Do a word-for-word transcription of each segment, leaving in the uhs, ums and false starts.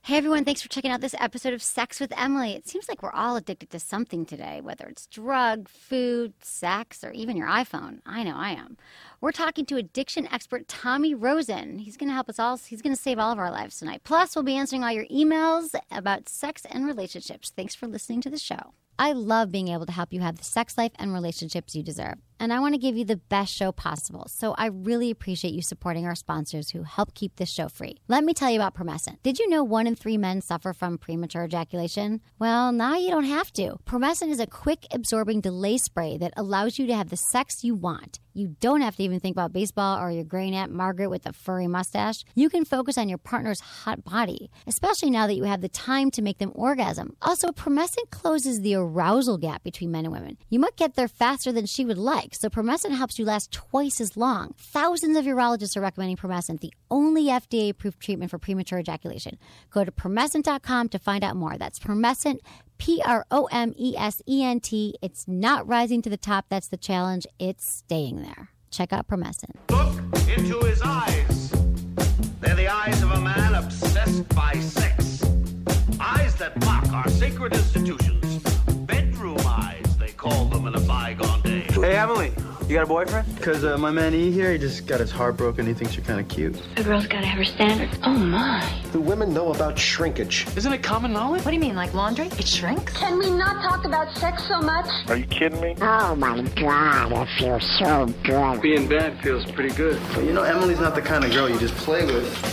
Hey everyone, thanks for checking out this episode of Sex with Emily. It seems like we're all addicted to something today, whether it's drug, food, sex, or even your iPhone. I know I am. We're talking to addiction expert Tommy Rosen. He's going to help us all. He's going to save all of our lives tonight. Plus, we'll be answering all your emails about sex and relationships. Thanks for listening to the show. I love being able to help you have the sex life and relationships you deserve. And I want to give you the best show possible. So I really appreciate you supporting our sponsors who help keep this show free. Let me tell you about Promescent. Did you know one in three men suffer from premature ejaculation? Well, now you don't have to. Promescent is a quick absorbing delay spray that allows you to have the sex you want. You don't have to even think about baseball or your great Aunt Margaret with a furry mustache. You can focus on your partner's hot body, especially now that you have the time to make them orgasm. Also, Promescent closes the arousal gap between men and women. You might get there faster than she would like, so Promescent helps you last twice as long. Thousands of urologists are recommending Promescent, the only F D A-approved treatment for premature ejaculation. Go to promescent dot com to find out more. That's Promescent, P R O M E S E N T. It's not rising to the top. That's the challenge. It's staying there. Check out Promescent. Look into his eyes. They're the eyes of a man obsessed by sex. Eyes that mock our sacred institutions. Bedroom eyes, they call them in a bygone day. Hey, Emily, you got a boyfriend? Because uh, my man E here, he just got his heart broken. He thinks you're kind of cute. A girl's got to have her standards. Oh, my. Do women know about shrinkage? Isn't it common knowledge? What do you mean, like laundry? It shrinks? Can we not talk about sex so much? Are you kidding me? Oh, my God, it feels so good. Being bad feels pretty good. But you know, Emily's not the kind of girl you just play with.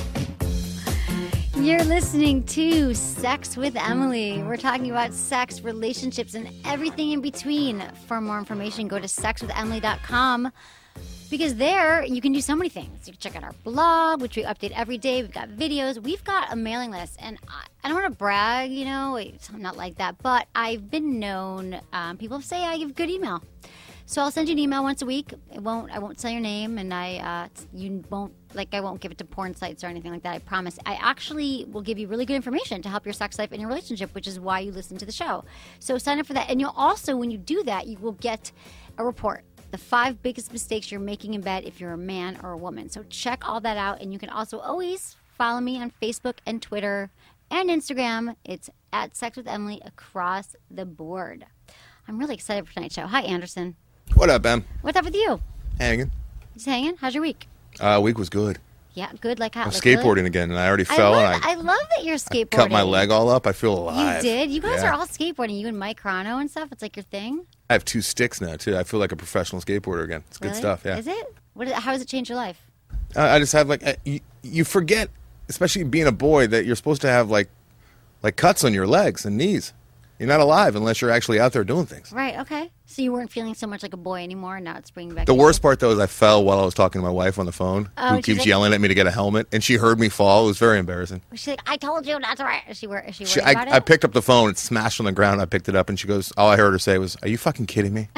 You're listening to Sex with Emily. We're talking about sex, relationships, and everything in between. For more information, go to sex with emily dot com because there you can do so many things. You can check out our blog, which we update every day. We've got videos. We've got a mailing list. And I, I don't want to brag, you know, I'm not like that. But I've been known, um, people say I give good email. So I'll send you an email once a week. It won't. I won't say your name, and I uh, you won't like. I won't give it to porn sites or anything like that. I promise. I actually will give you really good information to help your sex life and your relationship, which is why you listen to the show. So sign up for that, and you'll also, when you do that, you will get a report. The five biggest mistakes you're making in bed if you're a man or a woman. So check all that out, and you can also always follow me on Facebook and Twitter and Instagram. It's at Sex with Emily across the board. I'm really excited for tonight's show. Hi, Anderson. What up, Em? What's up with you? Hanging. Just hanging? How's your week? Uh, week was good. Yeah, good. Like how? I'm like skateboarding good? again, and I already fell. I love, and I, I love that you're skateboarding. I cut my leg all up. I feel alive. You did? You guys yeah. are all skateboarding. You and Mike Crono and stuff. It's like your thing. I have two sticks now too. I feel like a professional skateboarder again. It's good Really? stuff. Yeah. Is it? What? Is, how does it change your life? Uh, I just have like uh, you, you forget, especially being a boy, that you're supposed to have like like cuts on your legs and knees. You're not alive unless you're actually out there doing things. Right. Okay. So you weren't feeling so much like a boy anymore, and now it's bringing back. The you. worst part though is I fell while I was talking to my wife on the phone, Oh, who she's keeps like- yelling at me to get a helmet, and she heard me fall. It was very embarrassing. She's like, "I told you not to wear." Is she wor- Is she worried She, I, about it? I picked up the phone, it smashed on the ground. I picked it up, and she goes, all I heard her say was, "Are you fucking kidding me?"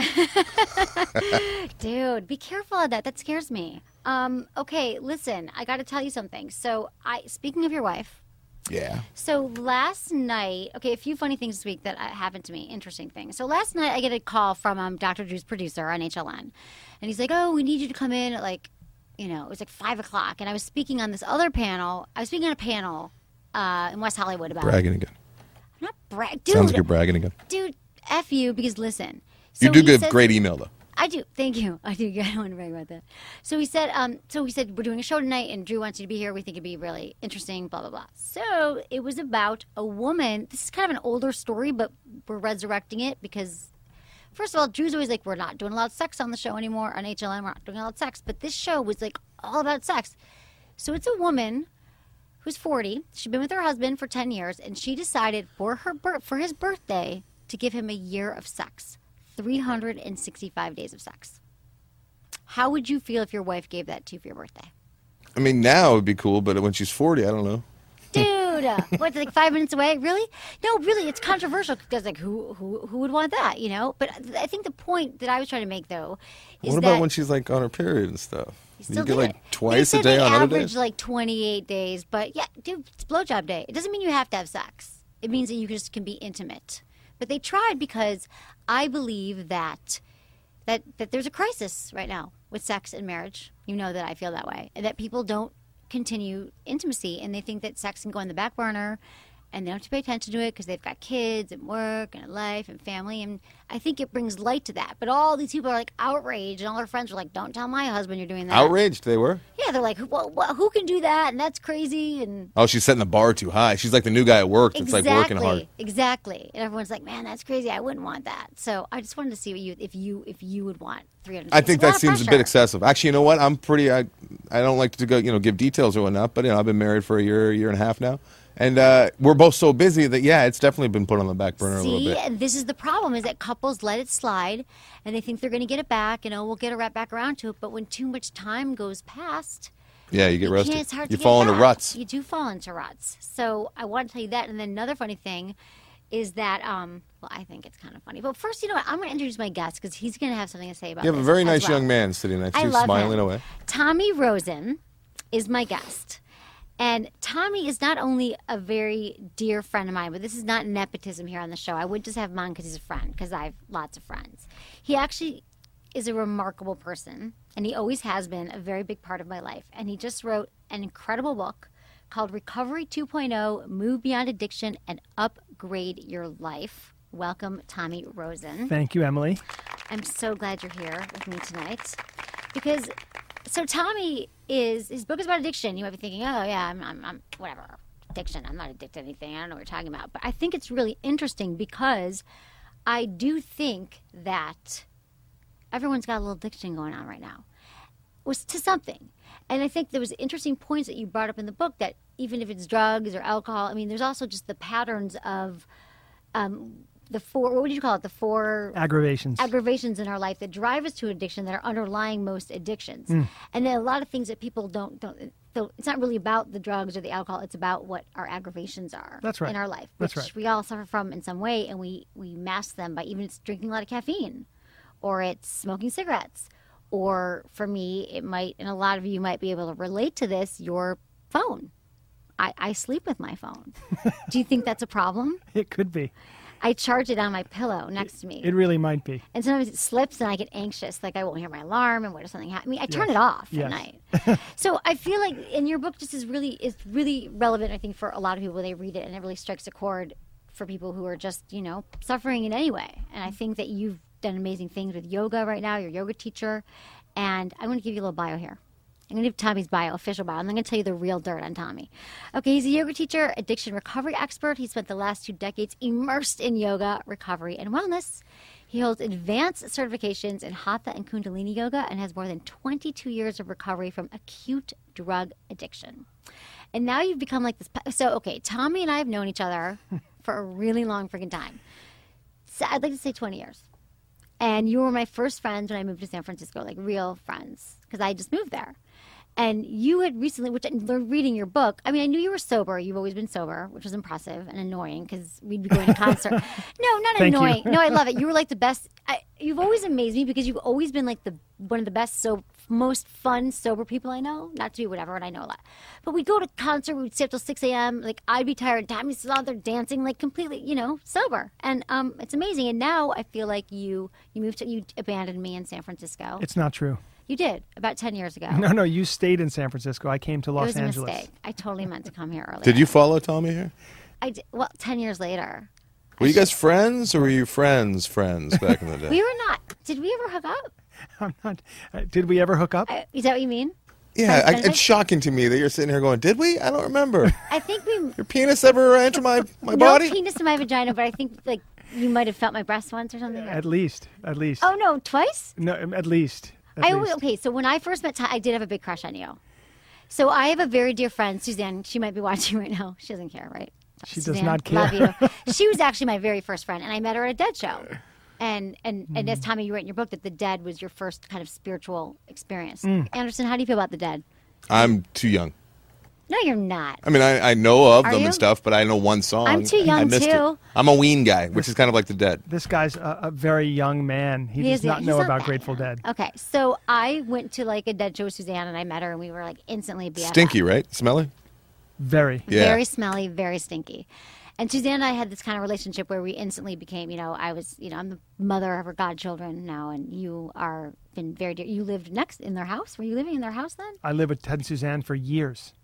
Dude, be careful of that. That scares me. Um. Okay. Listen, I got to tell you something. So, I speaking of your wife. Yeah. So last night, okay, a few funny things this week that uh, happened to me, interesting things. So last night I get a call from um, Doctor Drew's producer on H L N. And he's like, oh, we need you to come in at like, you know, it was like five o'clock. And I was speaking on this other panel. I was speaking on a panel uh, in West Hollywood about Bragging again. I'm not bragging. Dude, Sounds like you're bragging again. Dude, F you, because listen. So You do he give says- great email, though. I do. Thank you. I do. I don't want to brag about that. So he said, um, so he said, we're doing a show tonight and Drew wants you to be here. We think it'd be really interesting, blah, blah, blah. So it was about a woman. This is kind of an older story, but we're resurrecting it because, first of all, Drew's always like, we're not doing a lot of sex on the show anymore. On H L N, we're not doing a lot of sex. But this show was like all about sex. So it's a woman who's forty. She'd been with her husband for ten years, and she decided for her bir- for his birthday to give him a year of sex. three hundred sixty-five days of sex. How would you feel if your wife gave that to you for your birthday? I mean, now it would be cool, but when she's forty, I don't know. Dude, uh, what's like five minutes away? Really? No, really, it's controversial because like who who who would want that, you know? But I think the point that I was trying to make though is What about that when she's like on her period and stuff? you You still get do like it. twice They a said day they on other average days. like twenty-eight days, but yeah, dude, it's blowjob day. It doesn't mean you have to have sex. It means that you just can be intimate. But they tried because I believe that that that there's a crisis right now with sex and marriage. You know that I feel that way, and that people don't continue intimacy, and they think that sex can go on the back burner, and they don't have to pay attention to it because they've got kids and work and a life and family. And I think it brings light to that. But all these people are like outraged, and all their friends are like, "Don't tell my husband you're doing that." Outraged they were. Yeah, they're like, well, well, "Who can do that?" And that's crazy. And Oh, she's setting the bar too high. She's like the new guy at work that's exactly, like working hard. Exactly. And everyone's like, "Man, that's crazy. I wouldn't want that." So I just wanted to see what you if you if you would want three hundred. I think It's a lot that of seems a pressure. bit excessive. Actually, you know what? I'm pretty. I I don't like to go, you know, give details or whatnot. But you know, I've been married for a year, year and a half now, and uh, we're both so busy that yeah, it's definitely been put on the back burner a little See, bit. and this is the problem: is that couples let it slide, and they think they're going to get it back, and oh, we'll get it right back around to it. But when too much time goes past, Yeah, you get you rusty. can't, it's hard You to fall get into back. ruts. You do fall into ruts. So I want to tell you that. And then another funny thing is that, um, well, I think it's kind of funny. But first, you know what? I'm going to introduce my guest because he's going to have something to say about You have a this very as nice well. young man sitting next to I you, love smiling him. away. Tommy Rosen is my guest. And Tommy is not only a very dear friend of mine, but this is not nepotism here on the show. I would just have him on because he's a friend, because I have lots of friends. He actually is a remarkable person, and he always has been a very big part of my life. And he just wrote an incredible book called Recovery two point oh, Move Beyond Addiction and Upgrade Your Life. Welcome, Tommy Rosen. Thank you, Emily. I'm so glad you're here with me tonight. Because, so Tommy is, his book is about addiction. You might be thinking, oh, yeah, I'm, I'm, I'm whatever, addiction. I'm not addicted to anything. I don't know what you're talking about. But I think it's really interesting because I do think that everyone's got a little addiction going on right now. Was to something. And I think there was interesting points that you brought up in the book that even if it's drugs or alcohol, I mean, there's also just the patterns of um, the four, what would you call it? The four Aggravations. aggravations in our life that drive us to addiction that are underlying most addictions. Mm. And then a lot of things that people don't, don't, so it's not really about the drugs or the alcohol, it's about what our aggravations are That's right. in our life, That's which right. we all suffer from in some way, and we, we mask them by even it's drinking a lot of caffeine, or it's smoking cigarettes. Or for me, it might, and a lot of you might be able to relate to this, your phone. I, I sleep with my phone. Do you think that's a problem? It could be. I charge it on my pillow next to me. It really might be. And sometimes it slips and I get anxious, like I won't hear my alarm and what if something happens. I mean, I turn Yes. it off Yes. at night. So I feel like, and your book just is really, is really relevant, I think, for a lot of people when they read it, and it really strikes a chord for people who are just, you know, suffering in any way. And I think that you've done amazing things with yoga right now. You're a yoga teacher. And I'm going to give you a little bio here. I'm going to give Tommy's bio, official bio. I'm going to tell you the real dirt on Tommy. Okay, he's a yoga teacher, addiction recovery expert. He spent the last two decades immersed in yoga, recovery, and wellness. He holds advanced certifications in Hatha and Kundalini yoga and has more than twenty-two years of recovery from acute drug addiction. And now you've become like this. So, okay, Tommy and I have known each other for a really long freaking time. So I'd like to say twenty years. And you were my first friends when I moved to San Francisco, like real friends, because I just moved there. And you had recently, which I learned reading your book, I mean, I knew you were sober. You've always been sober, which was impressive and annoying because we'd be going to concert. No, not Thank you. annoying. No, I love it. You were like the best. I, you've always amazed me because you've always been like the one of the best, so most fun, sober people I know. Not to be whatever, and I know a lot. But we'd go to concert, we'd stay up till six a.m. Like, I'd be tired. Tommy's still out there dancing, like completely, you know, sober. And um, it's amazing. And now I feel like you, you moved to, you abandoned me in San Francisco. It's not true. You did, about ten years ago. No, no, you stayed in San Francisco. I came to It Los was a Angeles. mistake. I totally meant to come here earlier. Did you follow Tommy here? I did, well, ten years later. Were you guys friends, or were you friends, friends back in the day? We were not. Did we ever hook up? I'm not. Uh, did we ever hook up? Uh, Is that what you mean? Yeah, Friends, I, friends? it's shocking to me that you're sitting here going, "Did we? I don't remember. I think we. Your penis ever enter my my no body?" penis in my vagina, but I think like you might have felt my breast once or something. At least. At least. Oh no, twice. No, at least. At I least. always, okay. So when I first met Ty, I did have a big crush on you. So I have a very dear friend, Suzanne. She might be watching right now. She doesn't care, right? She does Suzanne, not care. Love you. She was actually my very first friend, and I met her at a Dead show. And and and as Tommy, you write in your book that the Dead was your first kind of spiritual experience. Mm. Anderson, how do you feel about the Dead? I'm too young. No, you're not. I mean, I, I know of Are them you? and stuff, but I know one song. I'm too I young, missed too. It. I'm a ween guy, which is kind of like the Dead. This guy's a, a very young man. He, He does is- not he's know not about that Grateful young. Dead. Okay, so I went to like a Dead show with Suzanne, and I met her, and we were like instantly B F F. Stinky, right? Smelly? Very. Yeah. Very smelly, very stinky. And Suzanne and I had this kind of relationship where we instantly became, you know, I was, you know, I'm the mother of her godchildren now, and you are been very dear. You lived next in their house? Were you living in their house then? I lived with Ted and Suzanne for years.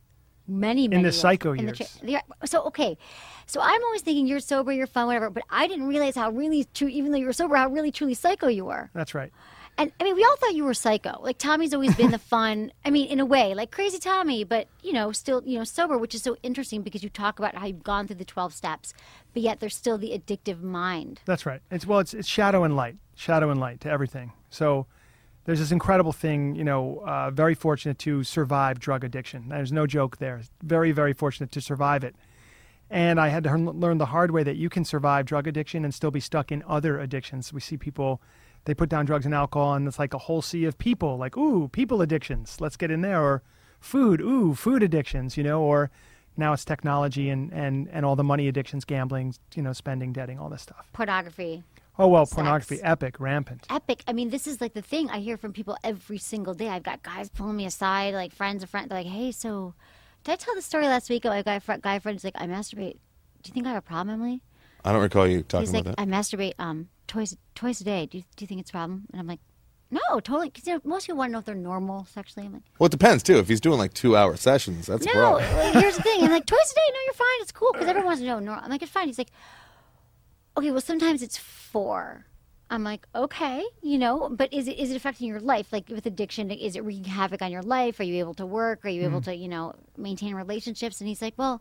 many, many the years. psycho In the years. tra- yeah, so, okay. So I'm always thinking you're sober, you're fun, whatever. But I didn't realize how really true, even though you were sober, how really, truly psycho you were. That's right. And I mean, we all thought you were psycho. Like Tommy's always been the fun. I mean, in a way, like crazy Tommy, but you know, still you know sober, which is so interesting because you talk about how you've gone through the twelve steps, but yet there's still the addictive mind. That's right. It's well, it's it's shadow and light, shadow and light to everything. So there's this incredible thing. You know, uh, very fortunate to survive drug addiction. There's no joke there. Very, very fortunate to survive it. And I had to learn the hard way that you can survive drug addiction and still be stuck in other addictions. We see people. They put down drugs and alcohol, and it's like a whole sea of people. Like, ooh, people addictions. Let's get in there. Or food. Ooh, food addictions, you know. Or now it's technology and, and, and all the money addictions, gambling, you know, spending, debting, all this stuff. Pornography. Oh, well, Sex. pornography, epic, rampant. Epic. I mean, this is like the thing I hear from people every single day. I've got guys pulling me aside, like friends of friends. They're like, hey, so did I tell the story last week? A guy, fr- guy friend's like, I masturbate. Do you think I have a problem, Emily? I don't recall you talking He's like, about that. I masturbate um twice twice a day. Do you, do you think it's a problem? And I'm like, no, totally. Because you know, most people want to know if they're normal sexually. I'm like, Well, it depends, too. If he's doing like two-hour sessions, that's a no. problem. Like, here's the thing. I'm like, twice a day? No, you're fine. It's cool. Because everyone wants to know. No, I'm like, it's fine. He's like, okay, well, sometimes it's four. I'm like, okay, you know, but is it is it affecting your life? Like with addiction, is it wreaking havoc on your life? Are you able to work? Are you able to, you know, maintain relationships? And he's like, well,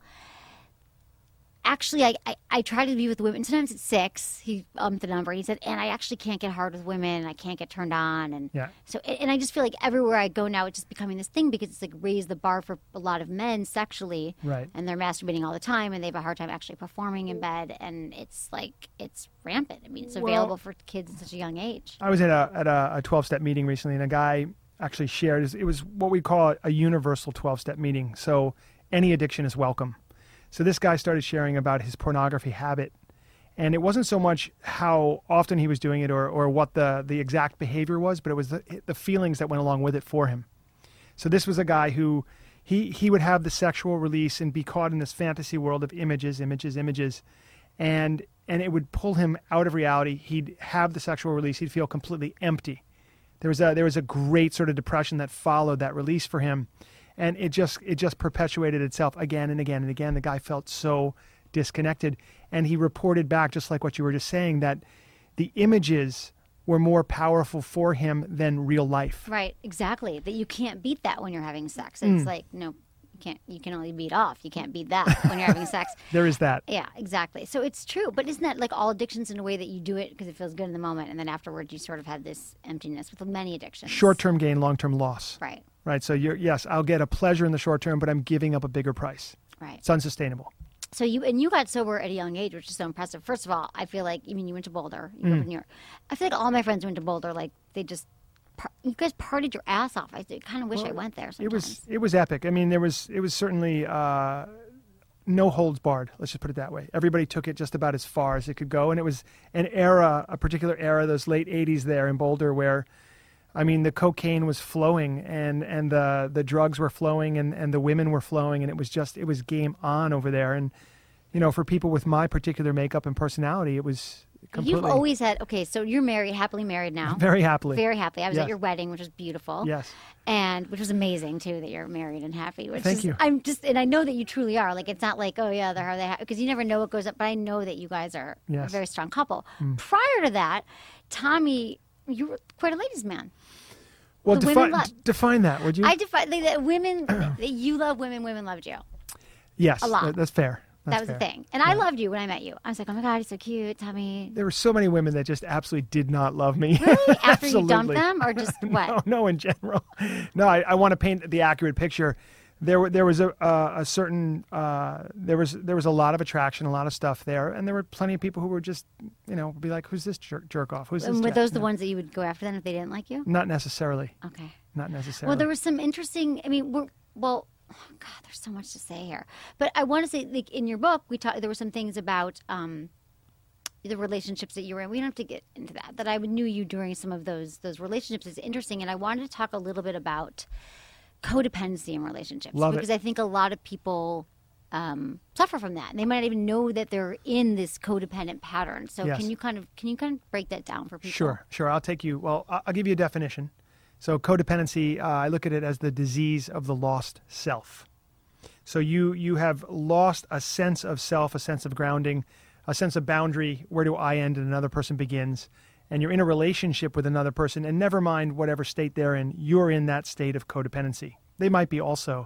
actually, I, I, I try to be with women. Sometimes it's six. He umped the number. He said, and I actually can't get hard with women. And I can't get turned on. And Yeah. so, and I just feel like everywhere I go now, it's just becoming this thing because it's like raised the bar for a lot of men sexually. Right. And they're masturbating all the time, and they have a hard time actually performing in bed. And it's like it's rampant. I mean, it's Well- available for kids at such a young age. I was at a at a twelve-step meeting recently, and a guy actually shared, it was what we call a universal twelve-step meeting. So any addiction is welcome. So this guy started sharing about his pornography habit. And it wasn't so much how often he was doing it or, or what the, the exact behavior was, but it was the, the feelings that went along with it for him. So this was a guy who he, he would have the sexual release and be caught in this fantasy world of images, images, images. And and it would pull him out of reality. He'd have the sexual release. He'd feel completely empty. There was a there was a great sort of depression that followed that release for him. And it just it just perpetuated itself again and again and again. The guy felt so disconnected. And he reported back, just like what you were just saying, that the images were more powerful for him than real life. Right, exactly. That you can't beat that when you're having sex. Mm. It's like, no, you can't. You can only beat off. You can't beat that when you're having sex. There is that. Yeah, exactly. So it's true. But isn't that like all addictions in a way that you do it because it feels good in the moment, and then afterwards you sort of have this emptiness with many addictions? Short-term gain, long-term loss. Right. Right. So you're, yes, I'll get a pleasure in the short term, but I'm giving up a bigger price. Right. It's unsustainable. So you and you got sober at a young age, which is so impressive. First of all, I feel like I mean you went to Boulder, you grew up in New York. I feel like all my friends went to Boulder. Like they just, par- you guys partied your ass off. I kind of wish I went there. Sometimes. It was it was epic. I mean, there was it was certainly uh, no holds barred. Let's just put it that way. Everybody took it just about as far as it could go, and it was an era, a particular era, those late eighties there in Boulder, where, I mean, the cocaine was flowing, and and the the drugs were flowing, and and the women were flowing, and it was just it was game on over there. And you know, for people with my particular makeup and personality, it was completely. You've always had okay. So you're married, happily married now. Very happily. Very happily. I was Yes. at your wedding, which was beautiful. Yes. And which was amazing too that you're married and happy. Which Thank is, you. I'm just, and I know that you truly are. Like it's not like oh yeah, they're how they because you never know what goes up. But I know that you guys are a Yes. very strong couple. Mm. Prior to that, Tommy, you were quite a ladies' man. Well, The defi- women love- define that, would you? I define like, that women. that you love women. Women loved you. yes, a lot. that- that's fair. That's that was fair. the thing. And I loved you when I met you. I was like, oh my God, he's so cute, Tommy. There were so many women that just absolutely did not love me. Really? After you dumped Absolutely. them, or just what? No, no, in general. No, I, I want to paint the accurate picture. There, were, there was a, uh, a certain, uh, there was, there was a lot of attraction, a lot of stuff there, and there were plenty of people who were just, you know, be like, "Who's this jerk, jerk off? Who's this?" And were jack-" those the No. ones that you would go after then if they didn't like you? Not necessarily. Okay. Not necessarily. Well, there was some interesting. I mean, we're, well, oh God, there's so much to say here. But I want to say, like in your book, we talked. There were some things about um, the relationships that you were in. We don't have to get into that. That I knew you during some of those those relationships is interesting, and I wanted to talk a little bit about codependency in relationships Love it. because I think a lot of people um, suffer from that, and they might not even know that they're in this codependent pattern. So, Yes. can you kind of can you kind of break that down for people? Sure, sure. I'll take you. Well, I- I'll give you a definition. So codependency, uh, I look at it as the disease of the lost self. So you you have lost a sense of self, a sense of grounding, a sense of boundary. Where do I end and another person begins? And you're in a relationship with another person, and never mind whatever state they're in, you're in that state of codependency. They might be also.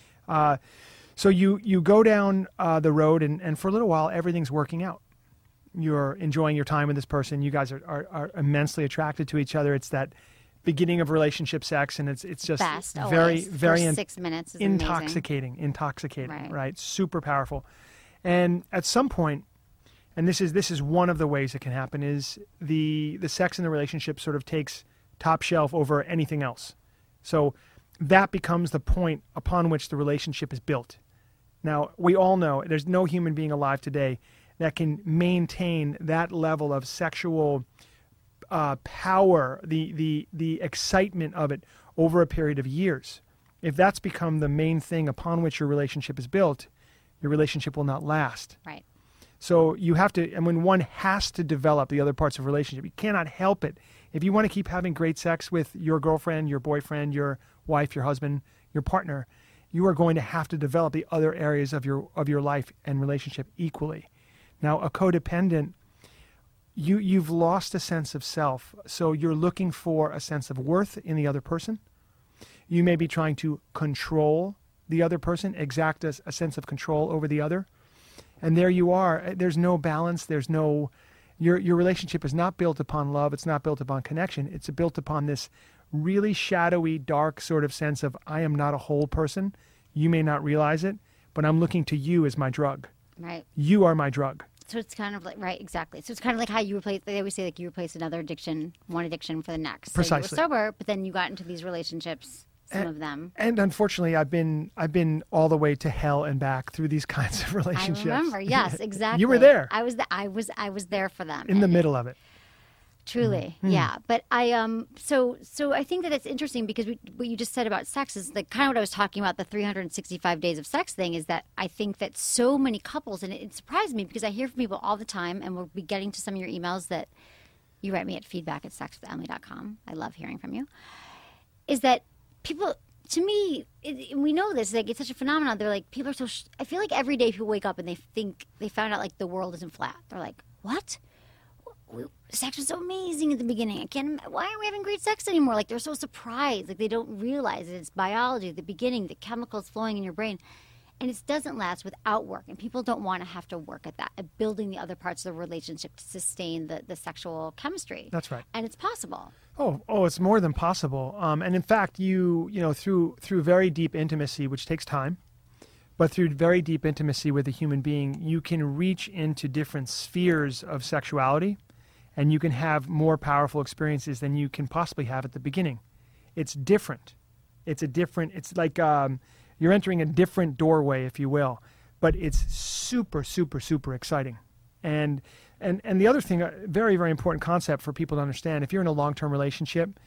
Uh, so you you go down uh, the road, and, and for a little while, everything's working out. You're enjoying your time with this person. You guys are, are, are immensely attracted to each other. It's that beginning of relationship sex, and it's it's just Best, very always. very First in- six minutes is intoxicating, intoxicating, Right. right? Super powerful. And at some point, and this is this is one of the ways it can happen, is the the sex in the relationship sort of takes top shelf over anything else. So that becomes the point upon which the relationship is built. Now, we all know there's no human being alive today that can maintain that level of sexual uh, power, the, the, the excitement of it over a period of years. If that's become the main thing upon which your relationship is built, your relationship will not last. Right. So you have to, and when one has to develop the other parts of a relationship, you cannot help it. If you want to keep having great sex with your girlfriend, your boyfriend, your wife, your husband, your partner, you are going to have to develop the other areas of your of your life and relationship equally. Now, a codependent, you, you've lost a sense of self, so you're looking for a sense of worth in the other person. You may be trying to control the other person, exact a, a sense of control over the other. And there you are. There's no balance. There's no, your your relationship is not built upon love. It's not built upon connection. It's built upon this really shadowy, dark sort of sense of, I am not a whole person. You may not realize it, but I'm looking to you as my drug. Right. You are my drug. So it's kind of like, right, exactly. So it's kind of like how you replace, they always say like you replace another addiction, one addiction for the next. Precisely. So you were sober, but then you got into these relationships, some and, of them. And unfortunately, I've been I've been all the way to hell and back through these kinds of relationships. I remember, yes, exactly. You were there. I was, the, I was, I was there for them. In the middle of it. Truly, Mm. yeah. But I um so so I think that it's interesting because we, what you just said about sex is like kind of what I was talking about, the three hundred sixty-five days of sex thing, is that I think that so many couples, and it, it surprised me because I hear from people all the time, and we'll be getting to some of your emails that you write me at feedback at sex with emily dot com. I love hearing from you. Is that people, to me, it, we know this, like it's such a phenomenon. They're like, people are so, sh- I feel like every day people wake up and they think, they found out like the world isn't flat. They're like, what? We, sex was so amazing at the beginning. I can't. Why aren't we having great sex anymore? Like they're so surprised. Like they don't realize that it's biology at the beginning, the chemicals flowing in your brain, and it doesn't last without work. And people don't want to have to work at that, at building the other parts of the relationship to sustain the, the sexual chemistry. That's right. And it's possible. Oh, oh, it's more than possible. Um, and in fact, you you know through through very deep intimacy, which takes time, but through very deep intimacy with a human being, you can reach into different spheres of sexuality. And you can have more powerful experiences than you can possibly have at the beginning. It's different. It's a different, it's like um, you're entering a different doorway, if you will. But it's super, super, super exciting. And and and the other thing, a very, very important concept for people to understand, if you're in a long-term relationship,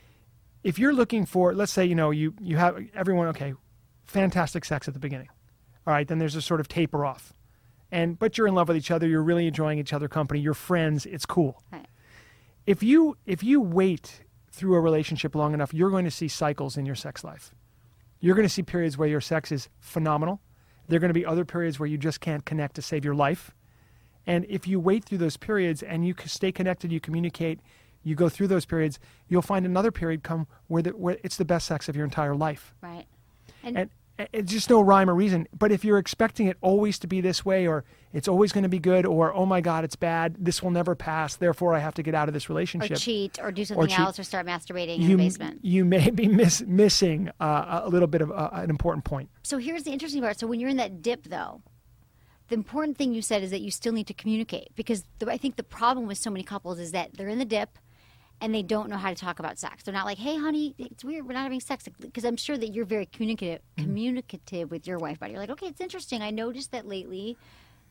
if you're looking for, let's say, you know, you, you have everyone, okay, fantastic sex at the beginning. All right, then there's a sort of taper off. And but you're in love with each other, you're really enjoying each other's company, you're friends, it's cool. Right. If you if you wait through a relationship long enough, you're going to see cycles in your sex life. You're going to see periods where your sex is phenomenal. There are going to be other periods where you just can't connect to save your life. And if you wait through those periods and you stay connected, you communicate, you go through those periods, you'll find another period come where, the, where it's the best sex of your entire life. Right. And, and it's just no rhyme or reason. But if you're expecting it always to be this way, or it's always going to be good, or, oh my God, it's bad, this will never pass, therefore I have to get out of this relationship. Or cheat, or do something or else, or start masturbating you, in the basement. You may be miss, missing uh, a little bit of uh, an important point. So here's the interesting part. So when you're in that dip, though, the important thing you said is that you still need to communicate. Because the, I think the problem with so many couples is that they're in the dip, and they don't know how to talk about sex. They're not like, hey, honey, it's weird, we're not having sex. Because I'm sure that you're very communicative, mm-hmm. communicative with your wife. But you're like, okay, it's interesting. I noticed that lately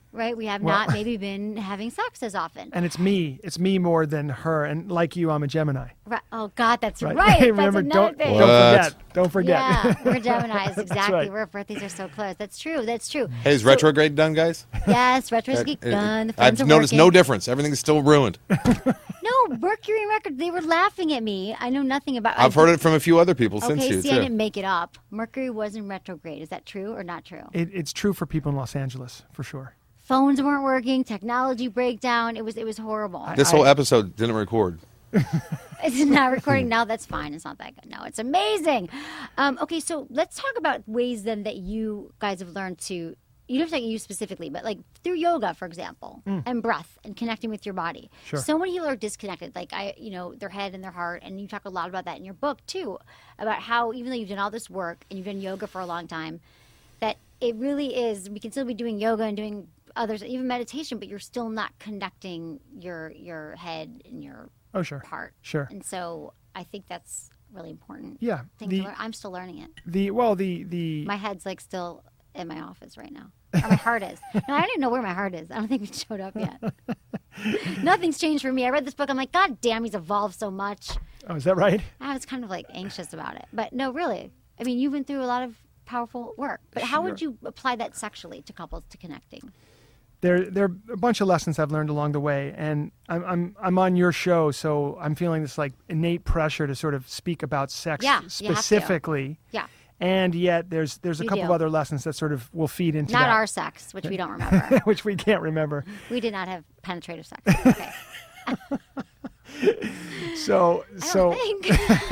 right? We have Well- not maybe been having sex as often. And it's me. It's me more than her. And like you, I'm a Gemini. Right. Oh God, that's right. Right. That's Remember, another don't, thing. don't What? forget. Don't forget. Yeah, we're Geminis, exactly. right. Our birthdays are so close. That's true. That's true. Hey, is retrograde done, guys? Yes, retro's Uh, geek uh, done. The I've phones are noticed no working. difference. Everything's still ruined. No, Mercury and record. They were laughing at me. I know nothing about. I've heard it from a few other people since Okay, you, see, too. I didn't make it up. Mercury was in retrograde. Is that true or not true? It, it's true for people in Los Angeles, for sure. Phones weren't working. Technology breakdown. It was. It was horrible. This whole episode didn't record. It's not recording now. That's fine. It's not that good. No, it's amazing. Um, okay, so let's talk about ways then that you guys have learned to. You don't have to you specifically, but like through yoga, for example, and breath and connecting with your body. Sure. So many people are disconnected, like I, you know, their head and their heart, and you talk a lot about that in your book too, about how even though you've done all this work and you've done yoga for a long time, that it really is. We can still be doing yoga and doing others, even meditation, but you're still not connecting your your head and your Oh, sure. part. Sure. And so I think that's really important. Yeah. Thing The, to learn. I'm still learning it. the, well, the, the, My head's like still in my office right now. Or my heart is. No, I don't even know where my heart is. I don't think it showed up yet. Nothing's changed for me. I read this book. I'm like, God damn, he's evolved so much. oh, is that right? I was kind of like anxious about it. But no, really. I mean, you've been through a lot of powerful work. But how would you apply that sexually to couples to connecting? There, there are a bunch of lessons I've learned along the way, and I'm, I'm, I'm on your show, so I'm feeling this like innate pressure to sort of speak about sex Yeah, you have to. specifically. Yeah. And yet, there's, there's a You couple do. of other lessons that sort of will feed into Not that, our sex, which we don't remember. which we can't remember. We did not have penetrative sex. Okay. So, I so don't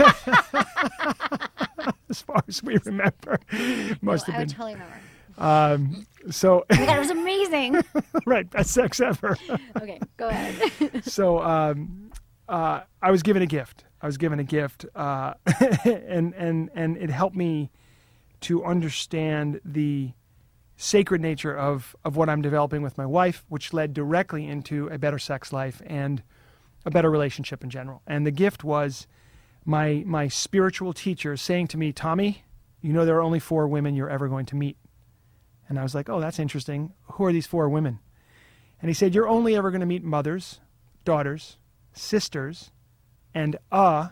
think. as far as we remember, must I have would been. totally remember. Um, so, Oh my God, it was amazing. right, best sex ever. Okay, go ahead. So um, uh, I was given a gift. I was given a gift, uh, and and and it helped me to understand the sacred nature of of what I'm developing with my wife, which led directly into a better sex life and a better relationship in general. And the gift was my my spiritual teacher saying to me, Tommy, you know there are only four women you're ever going to meet. And I was like, oh, that's interesting. Who are these four women? And he said, you're only ever going to meet mothers, daughters, sisters, and a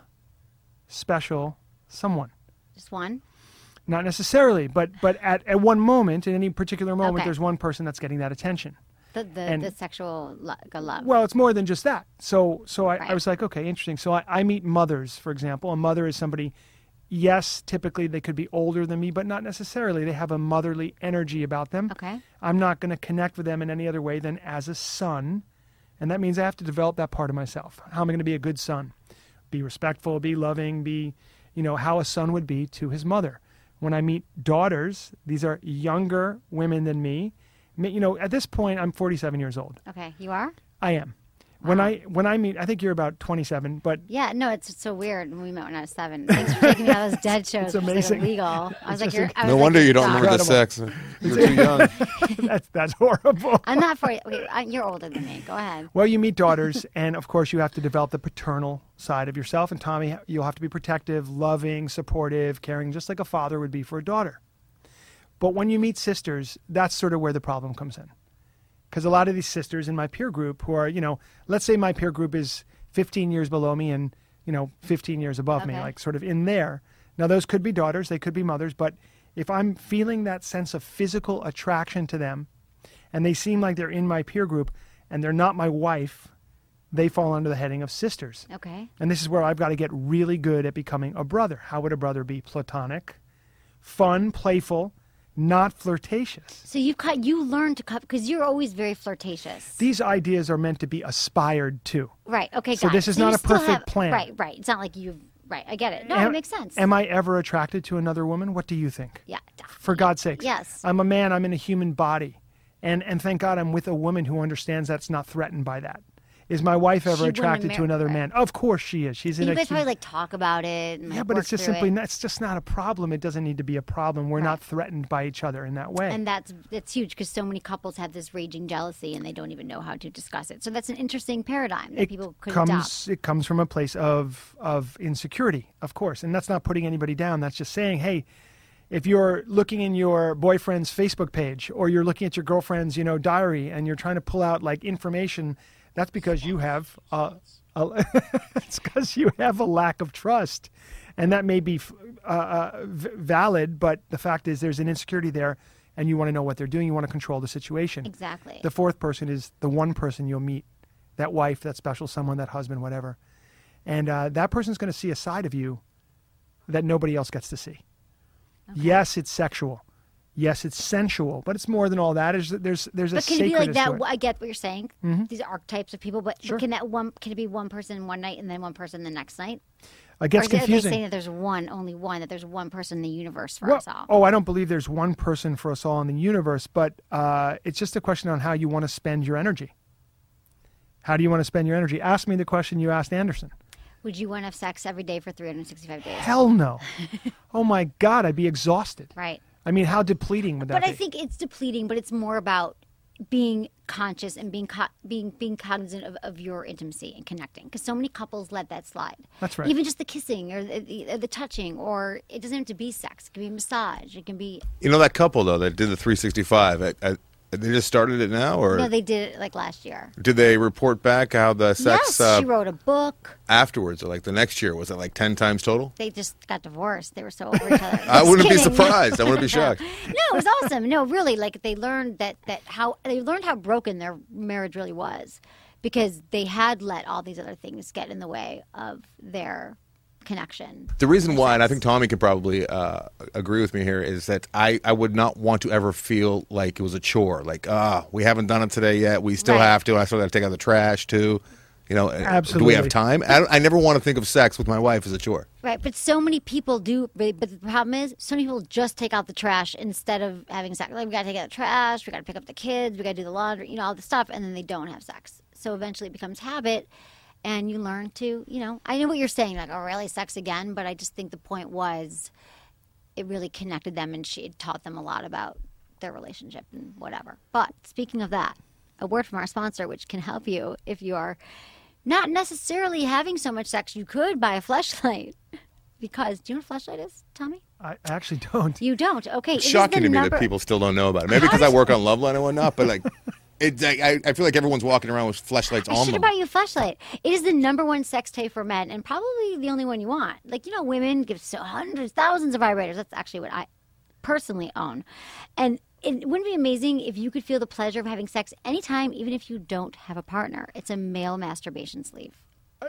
special someone. Just one? Not necessarily, but but at, at one moment, in any particular moment, Okay. there's one person that's getting that attention. The the, And- the sexual lo- uh, love. Well, it's more than just that. So so I, Right. I was like, okay, interesting. So I, I meet mothers, for example. A mother is somebody, yes, typically they could be older than me, but not necessarily. They have a motherly energy about them. Okay. I'm not going to connect with them in any other way than as a son. And that means I have to develop that part of myself. How am I going to be a good son? Be respectful, be loving, be, you know, how a son would be to his mother. When I meet daughters, these are younger women than me. Me- You know, at this point, I'm forty-seven years old. Okay, you are? I am. When I when I meet, I think you're about twenty-seven, but Yeah, no, it's so weird when we met when I was seven. Thanks for taking me out of those dead shows. It's which was, amazing. Like, illegal. I was It's like, just you're, I was No like, wonder you don't stop. remember the sex. You're too young. that's that's horrible. I'm not for you. Okay, I, you're older than me. Go ahead. Well, you meet daughters, and of course, you have to develop the paternal side of yourself. And Tommy, you'll have to be protective, loving, supportive, caring, just like a father would be for a daughter. But when you meet sisters, that's sort of where the problem comes in. Because a lot of these sisters in my peer group who are, you know, let's say my peer group is fifteen years below me and, you know, fifteen years above me, Okay. like sort of in there. Now, those could be daughters, they could be mothers, but if I'm feeling that sense of physical attraction to them and they seem like they're in my peer group and they're not my wife, they fall under the heading of sisters. Okay. And this is where I've got to get really good at becoming a brother. How would a brother be? Platonic, fun, playful, not flirtatious. So you cut. You learned to cut because you're always very flirtatious. These ideas are meant to be aspired to. Right. Okay. So got this it. is you not a still perfect have- plan. Right. Right. It's not like you've. Right. I get it. No, Am- it makes sense. Am I ever attracted to another woman? What do you think? Yeah. For God's sakes. Yes. I'm a man. I'm in a human body. And and thank God I'm with a woman who understands that's not threatened by that. Is my wife She ever wouldn't attracted mar- to another right. man? Of course she is. She's in You a guys hu- probably like talk about it. And, Yeah, like, but work it's just through simply it. not, it's just not a problem. It doesn't need to be a problem. We're Right. not threatened by each other in that way. And that's that's huge because so many couples have this raging jealousy and they don't even know how to discuss it. So that's an interesting paradigm that it people could comes adopt. it comes from a place of of insecurity, of course, and that's not putting anybody down. That's just saying, hey, If you're looking in your boyfriend's Facebook page or you're looking at your girlfriend's, you know, diary and you're trying to pull out like information, that's because you have uh, a, it's because you have a lack of trust. And that may be uh, uh, v- valid, but the fact is there's an insecurity there and you want to know what they're doing. You want to control the situation. Exactly. The fourth person is the one person you'll meet, that wife, that special someone, that husband, whatever. And uh, that person's going to see a side of you that nobody else gets to see. Okay. Yes, it's sexual. Yes, it's sensual, but it's more than all that. There's there's there's but a can it be like sacredness that? to it. I get what you're saying. Mm-hmm. These archetypes of people, but, Sure. but can that one can it be one person one night and then one person the next night? It gets or is it, confusing. Are they saying that there's one, only one, that there's one person in the universe for Well, us all? oh, I don't believe there's one person for us all in the universe, but uh, it's just a question on how you want to spend your energy. How do you want to spend your energy? Ask me the question you asked Anderson. Would you want to have sex every day for three hundred sixty-five days? Hell no. Oh my God, I'd be exhausted. Right. I mean, how depleting would that But be? I think it's depleting, but it's more about being conscious and being co- being being cognizant of, of your intimacy and connecting. Because so many couples let that slide. That's right. Even just the kissing or the, the, the touching, or it doesn't have to be sex. It can be massage. It can be. You know that couple though that did the three sixty-five. I, I, they just started it now, or No, they did it like last year. did they report back how the sex Yes, uh, she wrote a book. afterwards, or like the next year? Was it like ten times total? They just got divorced. They were so over each other. I Just wouldn't be kidding. surprised. I wouldn't be shocked. No, it was awesome. No, really, like they learned that that how they learned how broken their marriage really was, because they had let all these other things get in the way of their connection. The reason why, and I think Tommy could probably uh, agree with me here, is that I, I would not want to ever feel like it was a chore. Like, ah, we haven't done it today yet. We still Right. have to. I still got to take out the trash too. You know, uh, do Absolutely. we have time? I, don't- I never want to think of sex with my wife as a chore. Right, but so many people do. But but the problem is, so many people just take out the trash instead of having sex. Like, we got to take out the trash, we got to pick up the kids, we got to do the laundry, you know, all the stuff, and then they don't have sex. So eventually it becomes habit, and you learn to, you know, I know what you're saying, like, oh, really, sex again? But I just think the point was it really connected them, and she it taught them a lot about their relationship and whatever. But speaking of that, a word from our sponsor, which can help you if you are not necessarily having so much sex. You could buy a fleshlight. Because, do you know what a fleshlight is, Tommy? I I actually don't. You don't? Okay. It's it is shocking the to me number- that people still don't know about it. Maybe because I work on Loveline and whatnot, but like, it, I, I feel like everyone's walking around with fleshlights I on should them. have bought you a flashlight. It is the number one sex toy for men, and probably the only one you want. Like, you know, women give so hundreds, thousands of vibrators. That's actually what I personally own. And it wouldn't it be amazing if you could feel the pleasure of having sex anytime, even if you don't have a partner. It's a male masturbation sleeve.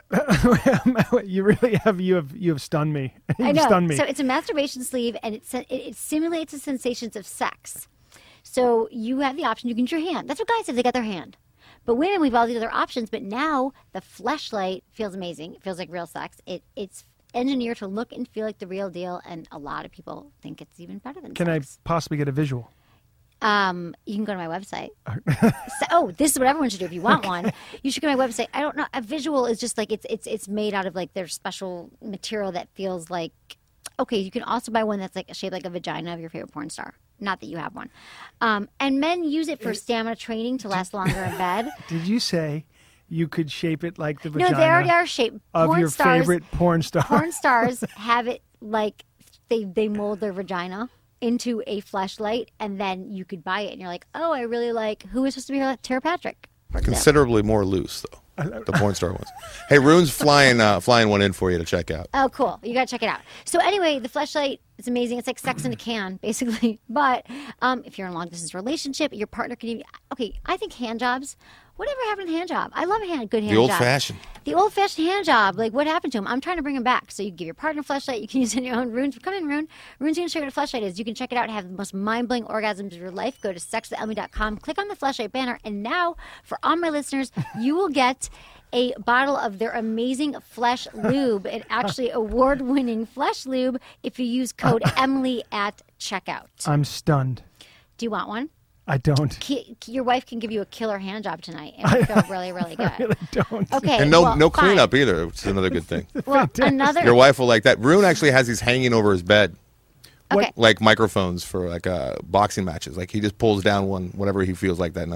You really have you have you have stunned me. You've I know. stunned me. So it's a masturbation sleeve, and it, it, it simulates the sensations of sex. So you have the option. You can use your hand. That's what guys have. They got their hand. But women, we've all these other options. But now the fleshlight feels amazing. It feels like real sex. It it's engineered to look and feel like the real deal, and a lot of people think it's even better than Can sex. I possibly get a visual? Um, you can go to my website. So, oh, this is what everyone should do if you want one. You should go to my website. I don't know. A visual is just like it's it's it's made out of like their special material that feels like. Okay, you can also buy one that's like shaped like a vagina of your favorite porn star. Not that you have one. Um, and men use it for stamina training to last longer in bed. Did you say you could shape it like the No, vagina they already are shaped. of Porn your stars, favorite porn star? Porn stars have it like they they mold their vagina into a fleshlight, and then you could buy it, and you're like, oh, I really like. Who is supposed to be her? Tara Patrick. for example. Considerably more loose, though. The porn star ones. Hey, Rune's flying uh, flying one in for you to check out. Oh, cool. You got to check it out. So anyway, the fleshlight is amazing. It's like sex in a can, basically. But um, if you're in a long-distance relationship, your partner can even... Okay, I think hand jobs... Whatever happened to hand job? I love a hand, good hand The job. old-fashioned. The old-fashioned hand job. Like, what happened to him? I'm trying to bring him back. So you give your partner a fleshlight. You can use it in your own. Runes. Come in, Rune. Rune's going to show you what a fleshlight is. You can check it out and have the most mind-blowing orgasms of your life. Go to sex with emily dot com. Click on the fleshlight banner. And now, for all my listeners, you will get a bottle of their amazing Flesh Lube, an actually award-winning Flesh Lube, if you use code Emily at checkout. I'm stunned. Do you want one? I don't. Ki- Your wife can give you a killer hand job tonight, and it feel really, really good. I really don't. Okay, And no well, no fine. cleanup either, which is another good thing. Well, another. Your wife will like that. Rune actually has these hanging over his bed, Okay. like microphones for like uh, boxing matches. Like he just pulls down one whenever he feels like that night.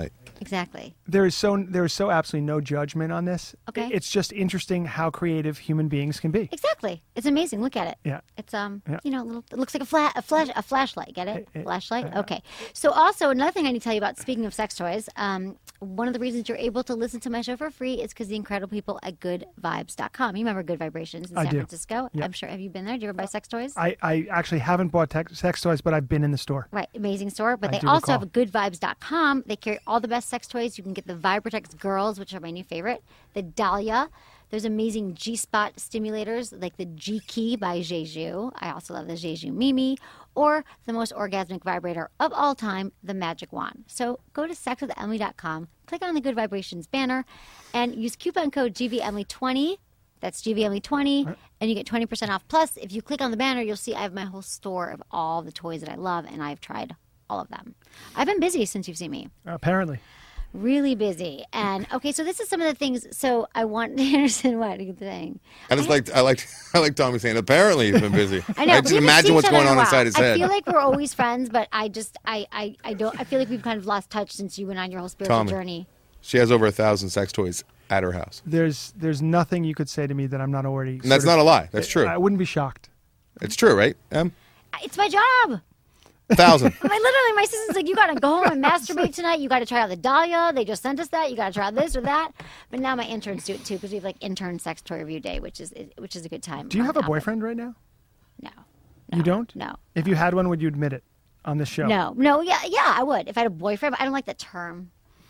Exactly. There is so there is so absolutely no judgment on this. Okay. It's just interesting how creative human beings can be. Exactly. It's amazing. Look at it. Yeah. It's um, Yeah. you know, a little, it looks like a flash, a flash, a flashlight. Get it? Eh, eh, Flashlight. uh, Okay. So also another thing I need to tell you about. Speaking of sex toys, um, one of the reasons you're able to listen to my show for free is because the incredible people at good vibes dot com. You remember Good Vibrations in I San do. Francisco? Yeah. I'm sure. Have you been there? Do you ever buy sex toys? I, I actually haven't bought tech, sex toys, but I've been in the store. Right, amazing store. But I they do also recall. have good vibes dot com. They carry all the best sex toys. You can get the Vibratex Girls, which are my new favorite. The Dahlia. There's amazing G-spot stimulators like the G-Key by Jeju. I also love the Jeju Mimi. Or the most orgasmic vibrator of all time, the Magic Wand. So go to sex with emily dot com, click on the Good Vibrations banner, and use coupon code G V Emily twenty. That's G V Emily twenty, and you get twenty percent off. Plus, if you click on the banner, you'll see I have my whole store of all the toys that I love, and I've tried all of them. I've been busy since you've seen me. Apparently. Really busy. And, okay, so this is some of the things. So I want, Anderson, what are you saying? I just like I like I like Tommy saying. Apparently, he's been busy. I know. I we just haven't imagine seen what's each other going in on a inside while. his I head. feel like we're always friends, but I just, I, I, I don't, I feel like we've kind of lost touch since you went on your whole spiritual Tommy. journey. She has over a thousand sex toys at her house. There's there's nothing you could say to me that I'm not already. And that's sort not of- a lie. That's true. I wouldn't be shocked. It's true, right? Em? It's my job. A thousand. My literally, my sister's like, you got to go home and masturbate tonight. You got to try out the Dahlia. They just sent us that. You got to try out this or that. But now my interns do it too because we have like intern sex toy review day, which is which is a good time. Do you on have a Outlet. boyfriend right now? No. You No. don't? No. If you had one, would you admit it on this show? No. No. Yeah. Yeah. I would if I had a boyfriend. But I don't like that term.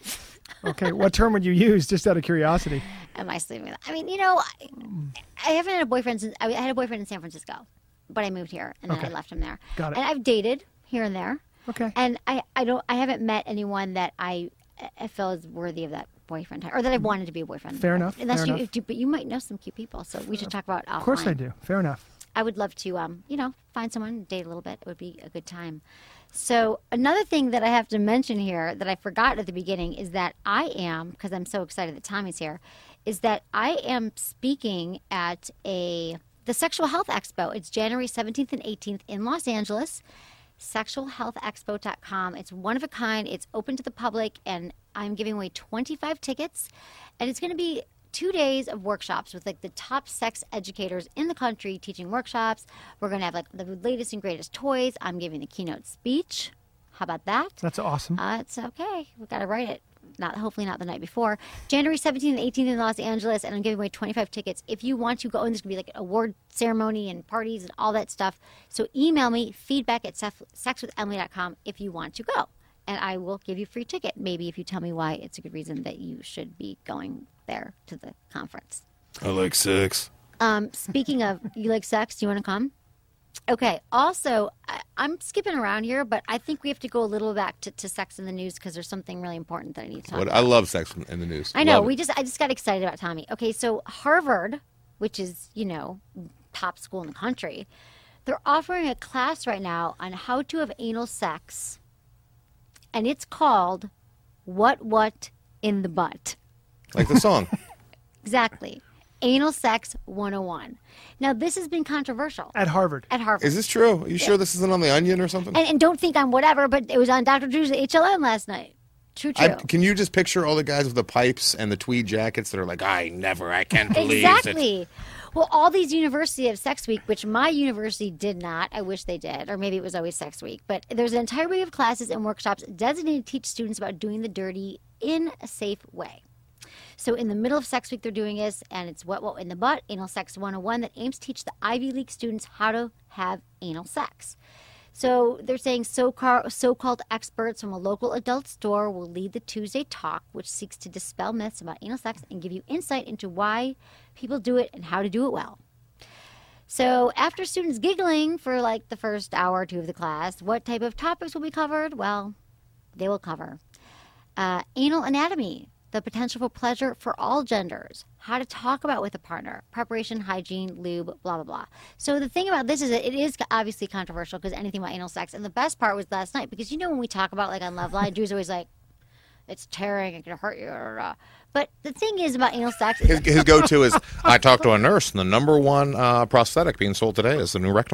Okay. What term would you use, just out of curiosity? Am I sleeping with? I mean, you know, I, I haven't had a boyfriend since I had a boyfriend in San Francisco, but I moved here and then Okay. I left him there. Got it. And I've dated here and there. Okay. And I, I don't I haven't met anyone that I, I feel is worthy of that boyfriend or that I wanted to be a boyfriend. Fair enough, Unless fair you, enough. If you, but you might know some cute people, so we should talk about. Of course I do. Fair enough. I would love to, um, you know, find someone, date a little bit. It would be a good time. So another thing that I have to mention here that I forgot at the beginning is that I am, because I'm so excited that Tommy's here, is that I am speaking at a the Sexual Health Expo. It's January seventeenth and eighteenth in Los Angeles. sexual health expo dot com. It's one of a kind. It's open to the public, and I'm giving away twenty-five tickets. And it's going to be two days of workshops with like the top sex educators in the country teaching workshops. We're going to have like the latest and greatest toys. I'm giving the keynote speech. How about that? That's awesome. Uh, it's okay. We've got to write it. Not hopefully not the night before. January seventeenth and eighteenth in Los Angeles, and I'm giving away twenty-five tickets. If you want to go, and there's going to be like an award ceremony and parties and all that stuff. So email me, feedback at sex with emily dot com if you want to go. And I will give you a free ticket, maybe if you tell me why it's a good reason that you should be going there to the conference. I like sex. Um, speaking of, you like sex? Do you want to come? Okay. Also, I, I'm skipping around here, but I think we have to go a little back to, to sex in the news because there's something really important that I need to talk What, about. I love sex in the news. I know. Love We it. just I just got excited about Tommy. Okay, so Harvard, which is, you know, top school in the country, they're offering a class right now on how to have anal sex. And it's called What What in the Butt. Like the song. Exactly. Anal Sex one oh one. Now, this has been controversial At Harvard. at Harvard. Is this true? Are you sure this isn't on the Onion or something? and, and don't think I'm whatever, but it was on Doctor Drew's H L N last night. True, true. I, can you just picture all the guys with the pipes and the tweed jackets that are like, I never, I can't believe it. Exactly. Well, all these universities have Sex Week, which my university did not. I wish they did, or maybe it was always Sex Week. But there's an entire week of classes and workshops designated to teach students about doing the dirty in a safe way. So in the middle of Sex Week, they're doing this, and it's What What in the Butt, Anal Sex one oh one, that aims to teach the Ivy League students how to have anal sex. So they're saying so-ca- so-called experts from a local adult store will lead the Tuesday talk, which seeks to dispel myths about anal sex and give you insight into why people do it and how to do it well. So after students giggling for like the first hour or two of the class, what type of topics will be covered? Well, they will cover uh, anal anatomy, the potential for pleasure for all genders, how to talk about with a partner, preparation, hygiene, lube, blah, blah, blah. So the thing about this is that it is obviously controversial because anything about anal sex. And the best part was last night because, you know, when we talk about like on Loveline, Drew's always like, it's tearing, it can hurt you. Blah, blah, blah. But the thing is about anal sex is His, his go-to is, I talked to a nurse, and the number one uh, prosthetic being sold today is the new rectum.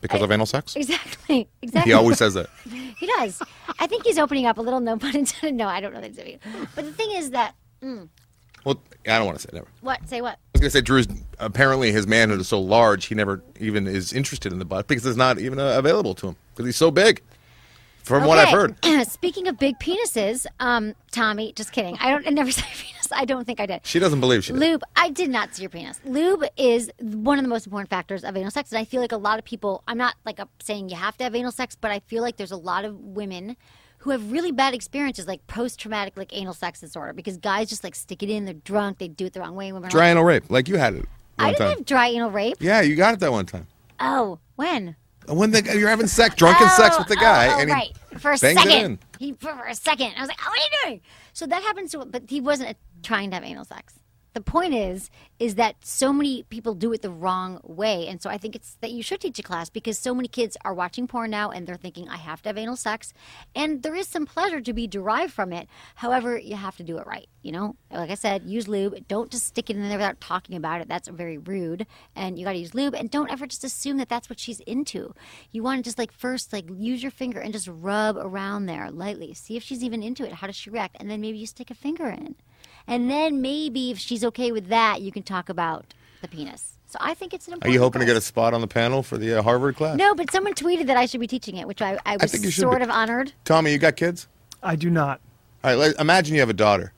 Because I, of anal sex? Exactly. Exactly. He always says that. He does. I think he's opening up a little, no pun intended. No, I don't know that he's doing. But the thing is that... Mm, Well, I don't want to say it. Never. what? Say what? I was going to say, Drew's, apparently his manhood is so large, he never even is interested in the butt because it's not even uh, available to him because he's so big. From what I've heard. Speaking of big penises, um, Tommy, just kidding. I don't. I never said penis. I don't think I did. She doesn't believe she did. Lube. I did not see your penis. Lube is one of the most important factors of anal sex, and I feel like a lot of people. I'm not like a, saying you have to have anal sex, but I feel like there's a lot of women who have really bad experiences, like post-traumatic, like anal sex disorder, because guys just like stick it in. They're drunk. They do it the wrong way. Women are Dry like, anal rape, like you had it. One I didn't time. have dry anal rape. Yeah, you got it that one time. Oh, when? When the, you're having sex, drunken oh, sex with the guy, oh, oh, and he right. For a bangs it second. in. He for a second. I was like, "Oh, what are you doing?" So that happens to, but he wasn't uh, trying to have anal sex. The point is, is that so many people do it the wrong way, and so I think it's that you should teach a class because so many kids are watching porn now and they're thinking, "I have to have anal sex," and there is some pleasure to be derived from it. However, you have to do it right. You know, like I said, use lube. Don't just stick it in there without talking about it. That's very rude. And you got to use lube, and don't ever just assume that that's what she's into. You want to just like first like use your finger and just rub around there lightly. See if she's even into it. How does she react? And then maybe you stick a finger in. And then maybe if she's okay with that, you can talk about the penis. So I think it's an important Are you hoping class. to get a spot on the panel for the uh, Harvard class? No, but someone tweeted that I should be teaching it, which I, I was think you should sort be. of honored. Tommy, you got kids? I do not. All right, let, imagine you have a daughter.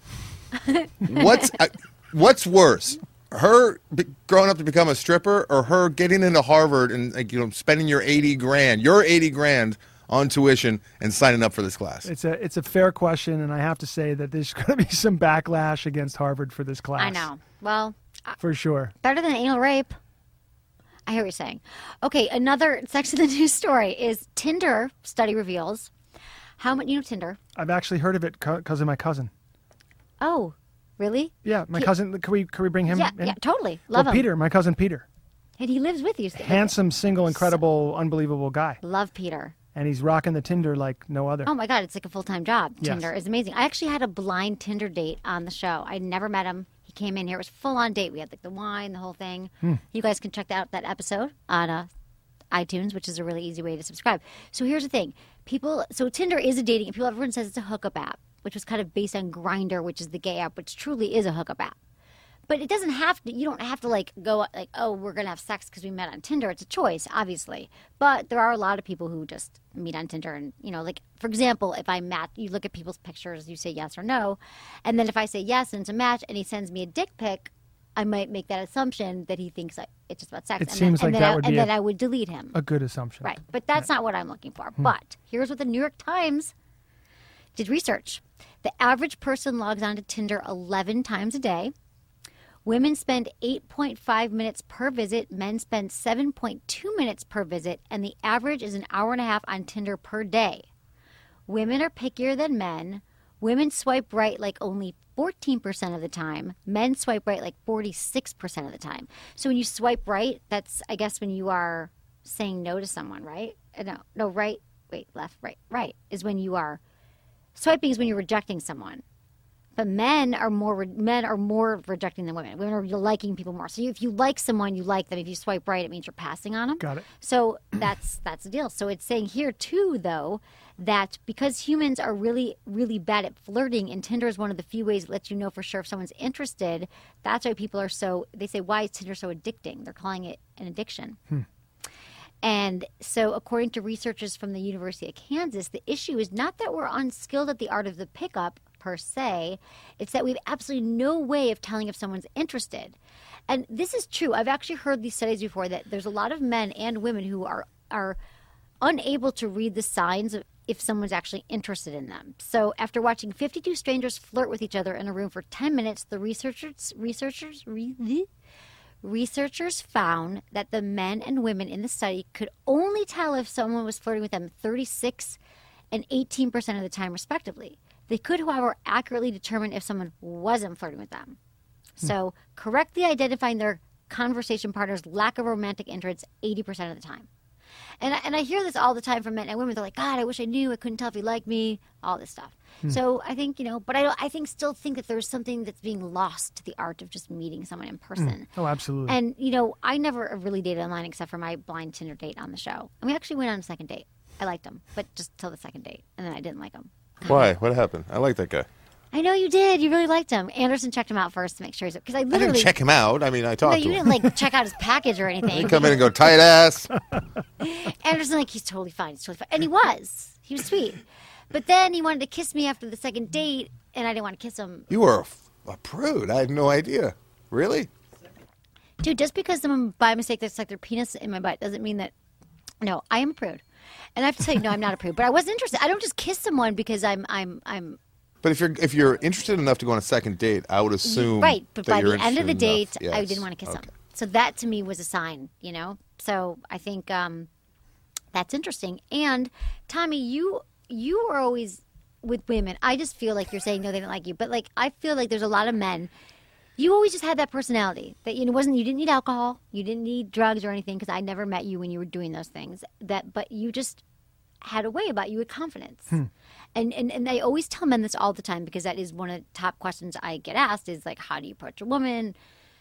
What's uh, what's worse? Her be, growing up to become a stripper or her getting into Harvard and like you know spending your eighty grand, your eighty grand on tuition and signing up for this class? It's a it's a fair question, and I have to say that there's going to be some backlash against Harvard for this class. I know. Well, For sure. better than anal rape. I hear what you're saying. Okay, another Sex in the News story is Tinder study reveals how much, you know Tinder? I've actually heard of it because of my cousin. Oh, really? Yeah, my He- cousin. Can we can we bring him Yeah, in? yeah, totally. Love well, him. Peter, my cousin Peter. And he lives with you. Handsome, single, incredible, unbelievable guy. Love Peter. And he's rocking the Tinder like no other. Oh my God, it's like a full-time job. Yes. Tinder is amazing. I actually had a blind Tinder date on the show. I never met him. He came in here. It was a full-on date. We had like the wine, the whole thing. Hmm. You guys can check out that episode on uh, iTunes, which is a really easy way to subscribe. So here's the thing. People, so Tinder is a dating, people, everyone says it's a hookup app, which was kind of based on Grindr, which is the gay app, which truly is a hookup app. But it doesn't have to, you don't have to like go like, oh, we're going to have sex because we met on Tinder. It's a choice, obviously. But there are a lot of people who just meet on Tinder. And, you know, like, for example, if I match, you look at people's pictures, you say yes or no. And then if I say yes and it's a match and he sends me a dick pic, I might make that assumption that he thinks like, it's just about sex. It and seems then, like and that then I, would And be a- then I would delete him. A good assumption. Right. But that's not what I'm looking for. But here's what the New York Times did research. The average person logs on to Tinder eleven times a day. Women spend eight point five minutes per visit. Men spend seven point two minutes per visit. And the average is an hour and a half on Tinder per day. Women are pickier than men. Women swipe right like only fourteen percent of the time. Men swipe right like forty-six percent of the time. So when you swipe right, that's, I guess, when you are saying no to someone, right? Uh, No, no, right, wait, left, right, right is when you are, swiping is when you're rejecting someone. But men are more re- men are more rejecting than women. Women are liking people more. So you, if you like someone, you like them. If you swipe right, it means you're passing on them. Got it. So that's that's the deal. So it's saying here too, though, that because humans are really really bad at flirting, and Tinder is one of the few ways that lets you know for sure if someone's interested. That's why people are so. They say, why is Tinder so addicting? They're calling it an addiction. Hmm. And so, according to researchers from the University of Kansas, the issue is not that we're unskilled at the art of the pickup per se. It's that we have absolutely no way of telling if someone's interested. And this is true. I've actually heard these studies before that there's a lot of men and women who are are unable to read the signs of if someone's actually interested in them. So after watching fifty-two strangers flirt with each other in a room for ten minutes, the researchers researchers re, Researchers found that the men and women in the study could only tell if someone was flirting with them thirty-six and eighteen percent of the time, respectively. They could, however, accurately determine if someone wasn't flirting with them. So correctly identifying their conversation partner's lack of romantic interest eighty percent of the time. And I, and I hear this all the time from men and women. They're like, God, I wish I knew. I couldn't tell if he liked me. All this stuff. Hmm. So I think, you know, but I don't, I think still think that there's something that's being lost to the art of just meeting someone in person. Hmm. Oh, absolutely. And, you know, I never really dated online except for my blind Tinder date on the show. And we actually went on a second date. I liked him, but just till the second date. And then I didn't like him. Why? What happened? I like that guy. I know you did. You really liked him. Anderson checked him out first to make sure he's because I literally I didn't check him out. I mean, I talked no, to you him. didn't like check out his package or anything. He come in and go tight ass. Anderson like he's totally fine. He's totally fine, and he was. He was sweet. But then he wanted to kiss me after the second date, and I didn't want to kiss him. You were a, a prude. I had no idea. Really? Dude, just because someone by mistake they stuck their penis in my butt doesn't mean that. No, I am a prude, and I have to tell you, no, I'm not a prude. But I wasn't interested. I don't just kiss someone because I'm I'm I'm. But if you're if you're interested enough to go on a second date, I would assume right. But that by you're the end of the date, enough. I Yes. didn't want to kiss Okay. him. So that to me was a sign, you know. So I think um, that's interesting. And Tommy, you you were always with women. I just feel like you're saying no, they didn't like you, but like I feel like there's a lot of men. You always just had that personality that you know wasn't. You didn't need alcohol, you didn't need drugs or anything because I never met you when you were doing those things. That, but you just had a way about you with confidence. Hmm. And, and and I always tell men this all the time because that is one of the top questions I get asked is like, how do you approach a woman?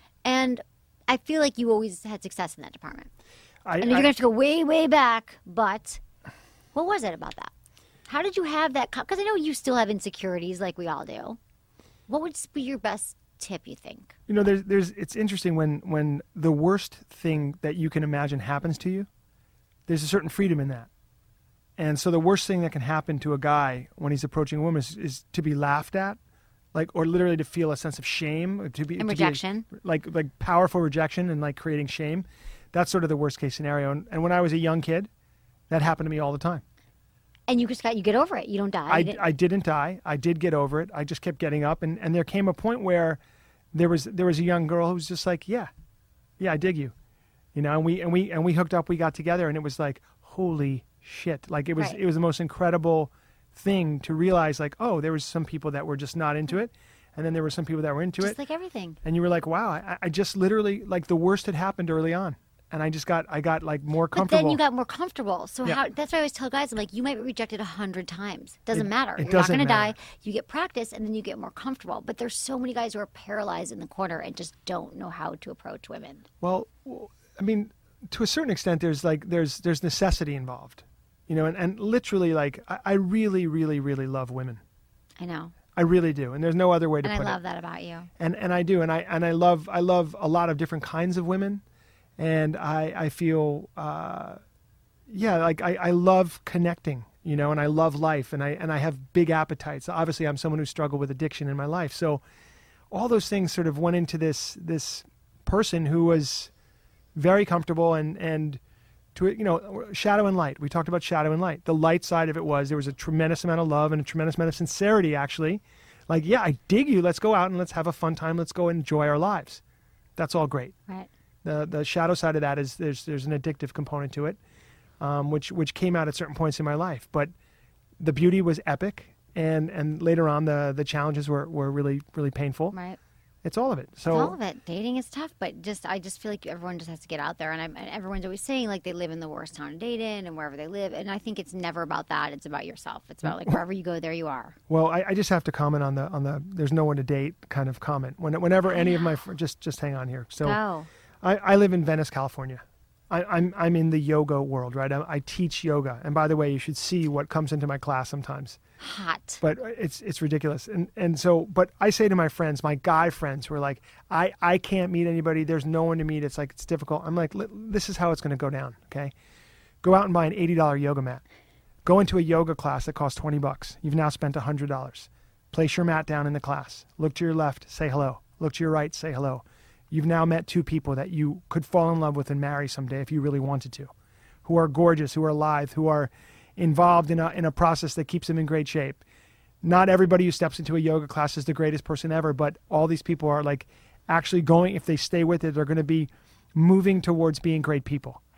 And I feel like you always had success in that department. I, and you're I- going to have to go way, way back. But what was it about that? How did you have that? Because I know you still have insecurities like we all do. What would be your best tip, you think? You know, there's, there's, it's interesting when, when the worst thing that you can imagine happens to you, there's a certain freedom in that. And so the worst thing that can happen to a guy when he's approaching a woman is, is to be laughed at, like, or literally to feel a sense of shame, to be And to be- rejection. like like powerful rejection and like creating shame. That's sort of the worst case scenario. And, and when I was a young kid, that happened to me all the time. And you just got, you get over it. You don't die. I, You didn't- I didn't die. I did get over it. I just kept getting up, and, and there came a point where there was there was a young girl who was just like, yeah, yeah, I dig you, you know. And we and we and we hooked up. We got together, and it was like, holy shit! Like it was Right. it was the most incredible thing to realize. Like, oh, there was some people that were just not into it, and then there were some people that were into just it. like everything. And you were like, wow, I, I just literally like the worst had happened early on, and I just got I got like more But comfortable. then you got more comfortable. So Yeah. how? That's why I always tell guys, I'm like, you might be rejected a hundred times. Doesn't It- matter. it You're doesn't not going to die. matter. You get practice, and then you get more comfortable. But there's so many guys who are paralyzed in the corner and just don't know how to approach women. Well, w- I mean, to a certain extent, there's like there's there's necessity involved, you know, and, and literally, like I, I really, really, really love women. I know, I really do, and there's no other way to and I put love it. that about you. And and I do, and I and I love I love a lot of different kinds of women, and I I feel, uh, yeah, like I, I love connecting, you know, and I love life, and I and I have big appetites. Obviously, I'm someone who struggled with addiction in my life, so all those things sort of went into this this person who was very comfortable and and to you know shadow and light. We talked about shadow and light. The light side of it was there was a tremendous amount of love and a tremendous amount of sincerity, actually. Like, yeah, I dig you. Let's go out and let's have a fun time. Let's go enjoy our lives. That's all great. Right. The the shadow side of that is there's there's an addictive component to it, um, which which came out at certain points in my life. But the beauty was epic, and and later on the the challenges were, were really really painful. Right. It's all of it. So It's all of it. Dating is tough, but just I just feel like everyone just has to get out there, and, I'm, and everyone's always saying like they live in the worst town to date in, and wherever they live, and I think it's never about that. It's about yourself. It's about like wherever you go, there you are. Well, I, I just have to comment on the on the there's no one to date kind of comment. When, whenever any of my fr- just just hang on here. So Go. I, I live in Venice, California. I, I'm I'm in the yoga world, right? I, I teach yoga, and by the way, you should see what comes into my class sometimes. Hot. But it's it's ridiculous, and and so but I say to my friends, my guy friends, who are like, I I can't meet anybody. There's no one to meet. It's like it's difficult. I'm like, "Li- this is how it's going to go down. Okay, go out and buy an eighty dollar yoga mat. Go into a yoga class that costs twenty bucks. You've now spent a hundred dollars. Place your mat down in the class. Look to your left, say hello. Look to your right, say hello. You've now met two people that you could fall in love with and marry someday if you really wanted to, who are gorgeous, who are lithe, who are involved in a in a process that keeps them in great shape. Not everybody who steps into a yoga class is the greatest person ever, but all these people are like actually going, if they stay with it, they're going to be moving towards being great people.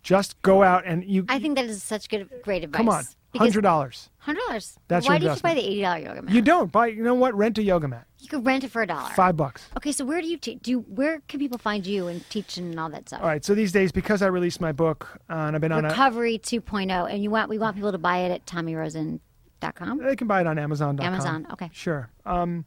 Just go out and you. I think that is such good, great advice. Come on, hundred dollars. Hundred dollars. That's Why your did you investment. buy the eighty dollar yoga mat? You don't buy. You know what? Rent a yoga mat. You could rent it for a dollar. Five bucks. Okay, so where do you te- do? Where can people find you and teach and all that stuff? All right. So these days, because I released my book uh, and I've been on a, Recovery two point oh, and you want we want people to buy it at tommy rosen dot com. they can buy it on Amazon dot com. Amazon, okay. Sure. Um,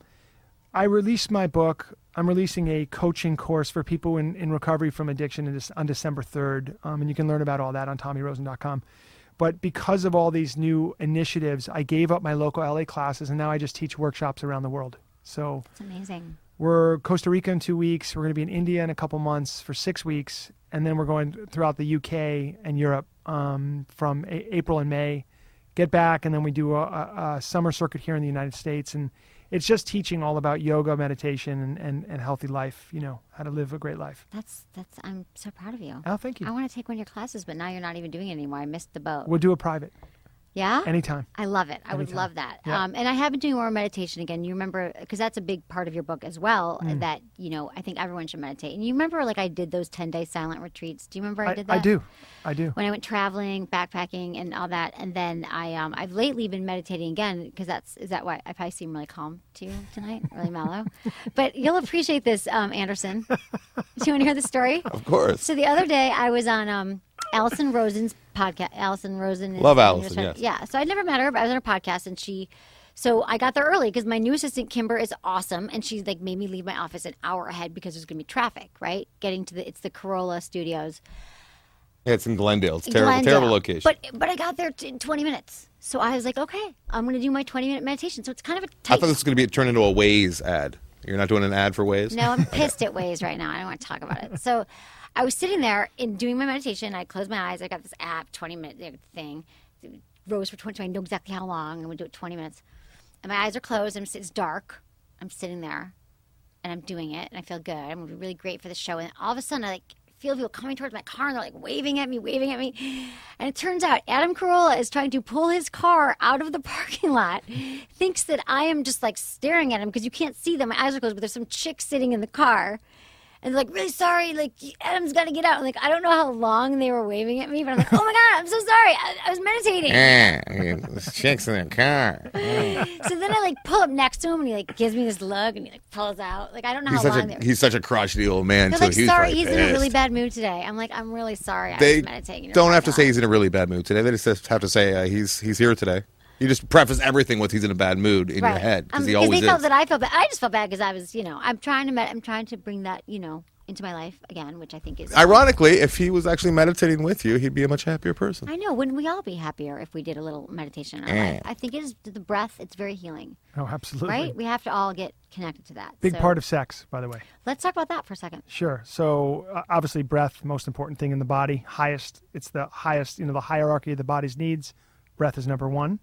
I released my book. I'm releasing a coaching course for people in, in recovery from addiction in this, on December third, um, and you can learn about all that on tommy rosen dot com. But because of all these new initiatives, I gave up my local L A classes, and now I just teach workshops around the world. So That's amazing. we're Costa Rica in two weeks. We're going to be in India in a couple months for six weeks, and then we're going throughout the U K and Europe um, from a- April and May. Get back, and then we do a, a, a summer circuit here in the United States, and it's just teaching all about yoga, meditation, and, and, and healthy life, you know, how to live a great life. That's that's. I'm so proud of you. Oh, thank you. I want to take one of your classes, but now you're not even doing it anymore. I missed the boat. We'll do a private Yeah? anytime. I love it. I would Anytime. love that. Yeah. Um, and I have been doing more meditation again. You remember, because that's a big part of your book as well, Mm. that, you know, I think everyone should meditate. And you remember, like, I did those ten-day silent retreats. Do you remember I, I, did that? I do. I do. When I went traveling, backpacking, and all that. And then I, um, I've lately been meditating again, because that's, is that why I probably seem really calm to you tonight? Really mellow? But you'll appreciate this, um, Anderson. Do you want to hear the story? Of course. So the other day I was on um, Allison Rosen's podcast. Allison Rosen. Is Love on Allison, your show. yes. Yeah. So I'd never met her, but I was on her podcast, and she. So I got there early because my new assistant Kimber is awesome, and she like made me leave my office an hour ahead because there's gonna be traffic. Right, getting to the it's the Corolla Studios. Yeah, it's in Glendale. It's in terrible, Glendale. terrible location. But but I got there t- in twenty minutes. So I was like, okay, I'm gonna do my twenty minute meditation. So it's kind of a I tight. thought this was going to be turned into a Waze ad. You're not doing an ad for Waze? No, I'm pissed at Waze right now. I don't want to talk about it. So I was sitting there and doing my meditation. I closed my eyes. I got this app, twenty minute thing. It rose for twenty. I know exactly how long. I'm going to do it twenty minutes. And my eyes are closed. I'm, it's dark. I'm sitting there and I'm doing it. And I feel good. I'm really great for the show. And all of a sudden, I like feel people coming towards my car, and they're like waving at me, waving at me. And it turns out Adam Carolla is trying to pull his car out of the parking lot, thinks that I am just like staring at him because you can't see them. My eyes are closed, but there's some chick sitting in the car. And they're like, really sorry, like, Adam's got to get out. And like, I don't know how long they were waving at me, but I'm like, oh my God, I'm so sorry. I, I was meditating. Yeah, this chick's in their car. So then I like pull up next to him, and he like gives me this look, and he like pulls out. Like, I don't know He's how such long they a were. he's such a crotchety old man They're too. like, he's sorry, like he's in a really pissed. bad mood today. I'm like, I'm really sorry. I They was meditating. in a don't have to parking say he's in a really bad mood today. They just have to say uh, he's he's here today. You just preface everything with he's in a bad mood in lot. your head because Um, he always they felt is. that I felt bad. I just felt bad because I was, you know, I'm trying to, med- I'm trying to bring that, you know, into my life again, which I think is Ironically, if he was actually meditating with you, he'd be a much happier person. I know. Wouldn't we all be happier if we did a little meditation in our Yeah. life? I think it is the breath. It's very healing, Oh, absolutely. right? We have to all get connected to that. Big So part of sex, by the way. Let's talk about that for a second. Sure. So uh, obviously, breath, most important thing in the body. Highest. It's the highest. You know, the hierarchy of the body's needs. Breath is number one.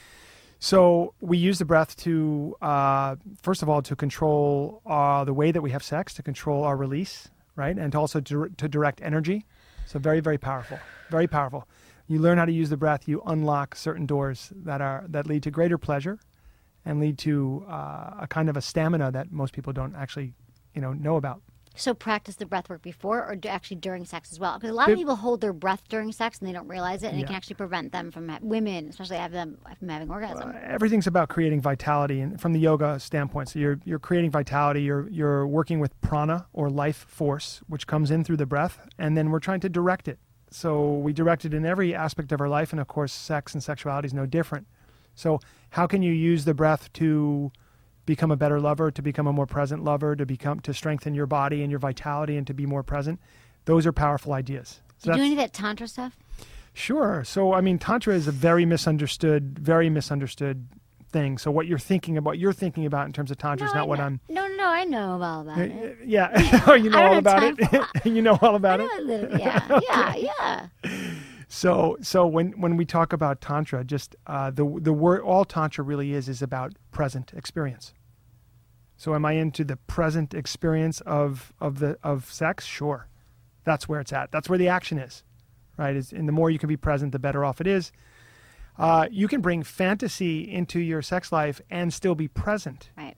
So we use the breath to, uh, first of all, to control uh, the way that we have sex, to control our release, right, and to also to, to direct energy. So very, very powerful. Very powerful. You learn how to use the breath. You unlock certain doors that are that lead to greater pleasure, and lead to uh, a kind of a stamina that most people don't actually, you know, know about. So practice the breath work before or do, actually during sex as well? Because a lot of Big- people hold their breath during sex and they don't realize it, and Yeah. it can actually prevent them from ha- women, especially have them from having orgasm. Everything's about creating vitality, and from the yoga standpoint, so you're you're creating vitality. You're you're working with prana or life force, which comes in through the breath, and then we're trying to direct it. So we direct it in every aspect of our life, and of course, sex and sexuality is no different. So how can you use the breath to become a better lover, to become a more present lover, to become to strengthen your body and your vitality, and to be more present? Those are powerful ideas. So do you do that's- any of that tantra stuff? Sure. So, I mean, Tantra is a very misunderstood, very misunderstood thing. So what you're thinking about, what you're thinking about in terms of Tantra is No, not I what know. I'm... No, no, no, I know all about it. Yeah. Oh, you know I don't all have about time it? You know all I about know it? a little, yeah, yeah, yeah. So, so when, when we talk about Tantra, just uh, the, the word, all Tantra really is, is about present experience. So am I into the present experience of, of the, of sex? Sure. That's where it's at. That's where the action is, right? Is, and the more you can be present, the better off it is. Uh, you can bring fantasy into your sex life and still be present. Right.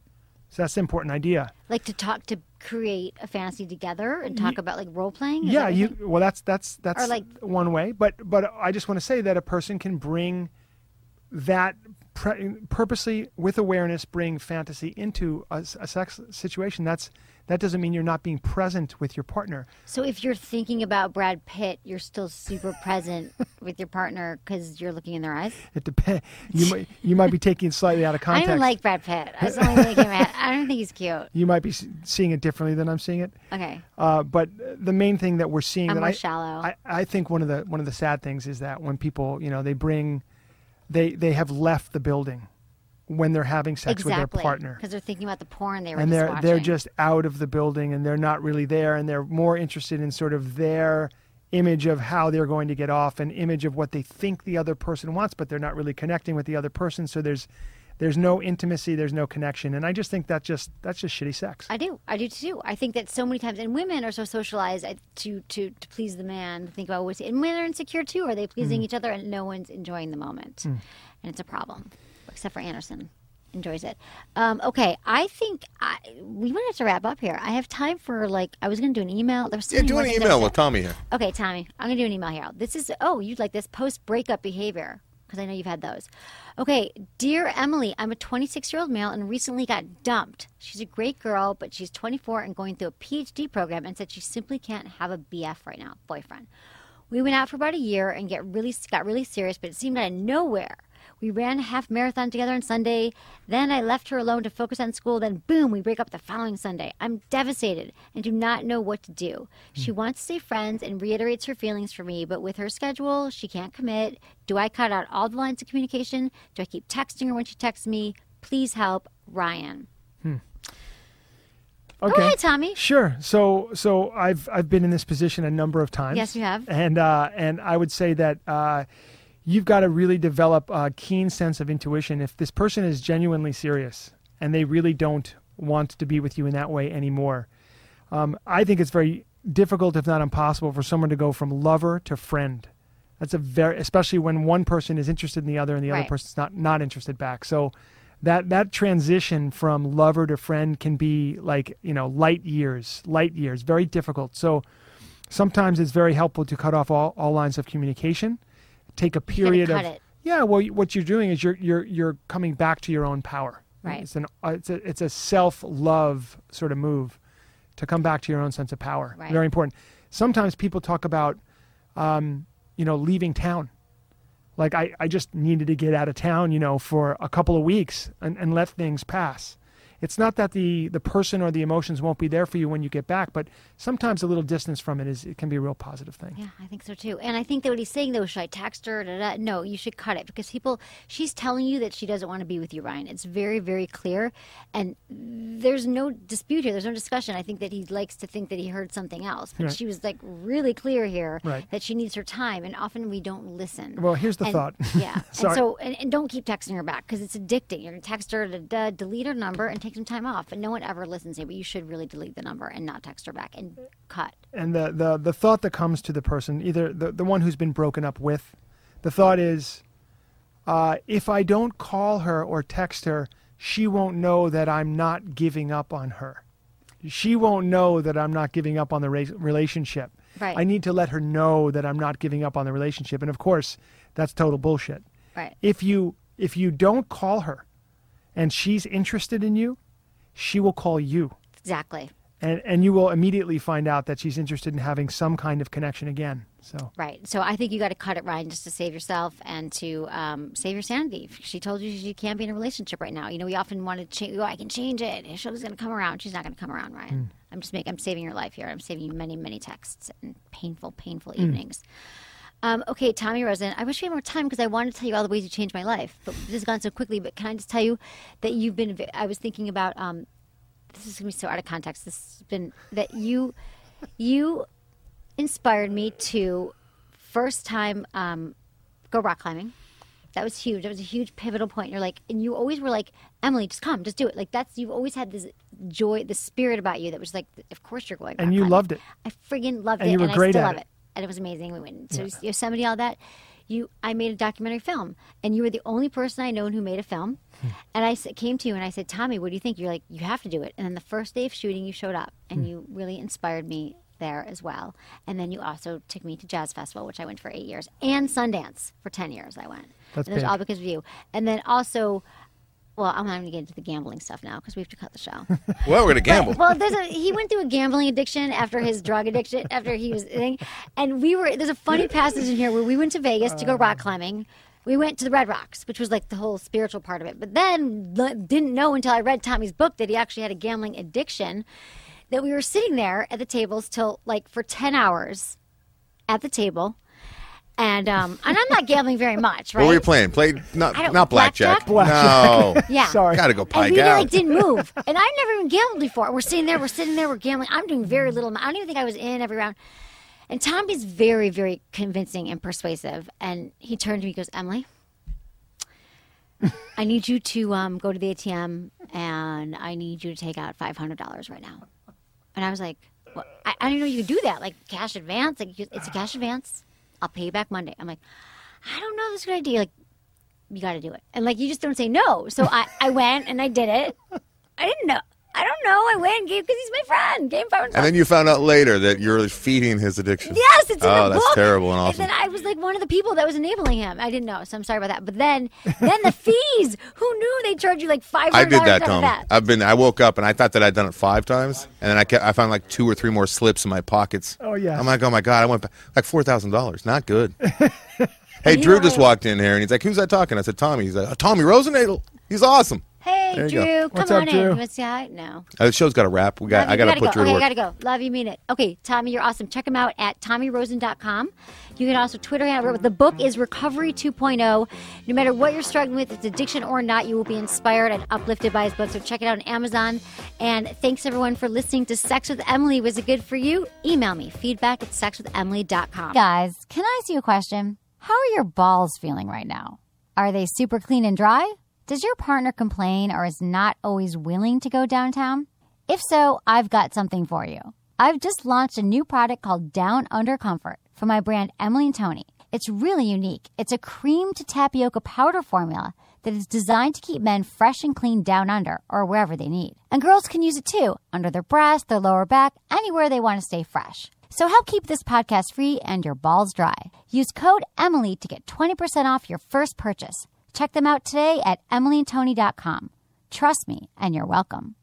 So that's the important idea. Like to talk to create a fantasy together and talk Ye- about like role playing. Is Yeah, that what you. think? Well, that's that's that's Or like- one way. But but I just want to say that a person can bring that pre- purposely with awareness, bring fantasy into a, s- a sex situation. That's that doesn't mean you're not being present with your partner. So if you're thinking about Brad Pitt, you're still super present with your partner because you're looking in their eyes. It depends. You might you might be taking it slightly out of I context. don't like Brad Pitt. I, was only thinking about, I don't think he's cute. You might be s- seeing it differently than I'm seeing it. Okay. Uh, but the main thing that we're seeing I'm that more I, shallow. I, I think one of the one of the sad things is that when people, you know, they bring, they they have left the building when they're having sex with their Exactly. partner, Because they're thinking about the porn they were and just they're watching. they're just out of the building and they're not really there, and they're more interested in sort of their image of how they're going to get off, an image of what they think the other person wants, but they're not really connecting with the other person. So there's there's no intimacy, there's no connection, and I just think that just that's just shitty sex. I do. I do too. I think that so many times, and women are so socialized I- to to to please the man. To think about what's, and women are insecure too. Are they pleasing Mm. each other, and no one's enjoying the moment, Mm. and it's a problem, except for Anderson. Enjoys it. Um, okay, I think I, we might have to wrap up here. I have time for like I was going to do an email. There was so Yeah, many do more an things I email was with Tommy here. Okay, Tommy, I'm going to do an email here. This is, oh, you'd like this post breakup behavior because I know you've had those. Okay, dear Emily, I'm a twenty-six-year-old male and recently got dumped. She's a great girl, but she's twenty-four and going through a P H D program and said she simply can't have a B F right now, boyfriend. We went out for about a year and get really got really serious, but it seemed out of nowhere. We ran a half marathon together on Sunday. Then I left her alone to focus on school. Then, boom, we break up the following Sunday. I'm devastated and do not know what to do. She wants to stay friends and reiterates her feelings for me, but with her schedule, she can't commit. Do I cut out all the lines of communication? Do I keep texting her when she texts me? Please help, Ryan. Hmm. Go ahead, Tommy. Sure. So so I've I've been in this position a number of times. Yes, you have. And uh, and I would say that uh, you've got to really develop a keen sense of intuition. If this person is genuinely serious and they really don't want to be with you in that way anymore, um, I think it's very difficult, if not impossible, for someone to go from lover to friend. That's a very, especially when one person is interested in the other and the Right. other person's not not interested back. So that that transition from lover to friend can be like, you know, light years, light years, very difficult. So sometimes it's very helpful to cut off all, all lines of communication, take a You gotta period cut of it. yeah. Well, what you're doing is you're you're you're coming back to your own power. Right. It's an uh, it's a it's a self love sort of move to come back to your own sense of power. Right. Very important. Sometimes people talk about, um, you know, leaving town. Like I, I just needed to get out of town, you know, for a couple of weeks and, and let things pass. It's not that the, the person or the emotions won't be there for you when you get back, but sometimes a little distance from it is it can be a real positive thing. Yeah, I think so too. And I think that what he's saying though, should I text her? Da, da, da. No, you should cut it because people, she's telling you that she doesn't want to be with you, Ryan. It's very, very clear. And there's no dispute here. There's no discussion. I think that he likes to think that he heard something else. But Right. she was like really clear here Right. that she needs her time. And often we don't listen. Well, here's the And- thought. Yeah. and Sorry. so, and, and don't keep texting her back because it's addicting. You're going to text her to da, delete her number and take some time off. And no one ever listens to you, but you should really delete the number and not text her back and cut. And the, the, the thought that comes to the person, either the, the one who's been broken up with, the thought is, uh, if I don't call her or text her, she won't know that I'm not giving up on her. She won't know that I'm not giving up on the re- relationship. Right. I need to let her know that I'm not giving up on the relationship. And of course, that's total bullshit. Right. If you if you don't call her and she's interested in you, she will call you. Exactly. And and you will immediately find out that she's interested in having some kind of connection again. So Right. So I think you got to cut it, Ryan, just to save yourself and to um, save your sanity. If she told you she can't be in a relationship right now. You know, we often want to change. Oh, I can change it. She's going to come around. She's not going to come around, Ryan. Mm. I'm just making. I'm saving your life here. I'm saving you many, many texts and painful, painful Mm. evenings. Um, okay, Tommy Rosen, I wish we had more time because I wanted to tell you all the ways you changed my life. But this has gone so quickly. But can I just tell you that you've been, I was thinking about, um, this is going to be so out of context. This has been, that you, you inspired me to first time um, go rock climbing. That was huge. That was a huge pivotal point. You're like, and you always were like, Emily, just come, just do it. Like that's, you've always had this joy, this spirit about you that was like, of course you're going. And rock you climbing. loved it. I friggin' loved And it, you were and great I still at love it. it. And it was amazing. We went to Yeah. Yosemite, all that. you, I made a documentary film, and you were the only person I know who made a film. And I s- came to you and I said, Tommy, what do you think? You're like, you have to do it. And then the first day of shooting, you showed up, and you really inspired me there as well. And then you also took me to Jazz Festival, which I went for eight years, and Sundance for ten years. I went. That's and it was big. all because of you. And then also, well, I'm not going to get into the gambling stuff now because we have to cut the show. Well, we're gonna gamble. But, well, there's a he went through a gambling addiction after his drug addiction after he was thing, and we were there's a funny passage in here where we went to Vegas to go rock climbing. We went to the Red Rocks, which was like the whole spiritual part of it. But then l- didn't know until I read Tommy's book that he actually had a gambling addiction. That we were sitting there at the tables till like for ten hours at the table. And um, and I'm not gambling very much, right? What were you playing? Played not I don't- not blackjack. blackjack? No. Yeah. Sorry. Gotta go And pike we out. like didn't move. And I've never even gambled before. We're sitting there, we're sitting there, we're gambling. I'm doing very little. I don't even think I was in every round. And Tommy's very, very convincing and persuasive. And he turned to me, he goes, Emily, I need you to um, go to the A T M and I need you to take out five hundred dollars right now. And I was like, well, I, I didn't know you could do that. Like cash advance. Like it's a cash advance. I'll pay you back Monday. I'm like, I don't know. This is a good idea. Like, you got to do it. And like, you just don't say no. So I, I went and I did it. I didn't know. I don't know. I went and gave because he's my friend. Gave him five hundred dollars. And then you found out later that you're feeding his addiction. Yes, it's in oh, the that's book. terrible and awesome. And then I was like one of the people that was enabling him. I didn't know, so I'm sorry about that. But then, then the fees. Who knew they charge you like five I hundred did dollars that, after Tom. that? I've been. I woke up and I thought that I'd done it five times, and then I kept, I found like two or three more slips in my pockets. Oh, yeah. I'm like, oh my god, I went back, like four thousand dollars. Not good. Hey, You Drew know- just walked in here and he's like, "Who's that talking?" I said, "Tommy." He's like, oh, "Tommy Rosenadel. He's awesome." Hey, There you Drew, go. come What's on up, in. Drew? You want to say hi? No. Uh, the show's got a wrap. We got. Love you. I got to You put go. Drew Okay, to I work. gotta go. Love you, mean it. Okay, Tommy, you're awesome. Check him out at tommy rosen dot com. You can also Twitter handle. The book is Recovery two point oh. No matter what you're struggling with, if it's addiction or not, you will be inspired and uplifted by his book. So check it out on Amazon. And thanks everyone for listening to Sex with Emily. Was it good for you? Email me feedback at sex with emily dot com. Guys, can I ask you a question? How are your balls feeling right now? Are they super clean and dry? Does your partner complain or is not always willing to go downtown? If so, I've got something for you. I've just launched a new product called Down Under Comfort from my brand Emily and Tony. It's really unique. It's a cream to tapioca powder formula that is designed to keep men fresh and clean down under or wherever they need. And girls can use it too, under their breasts, their lower back, anywhere they want to stay fresh. So help keep this podcast free and your balls dry. Use code Emily to get twenty percent off your first purchase. Check them out today at emily and tony dot com. Trust me, and you're welcome.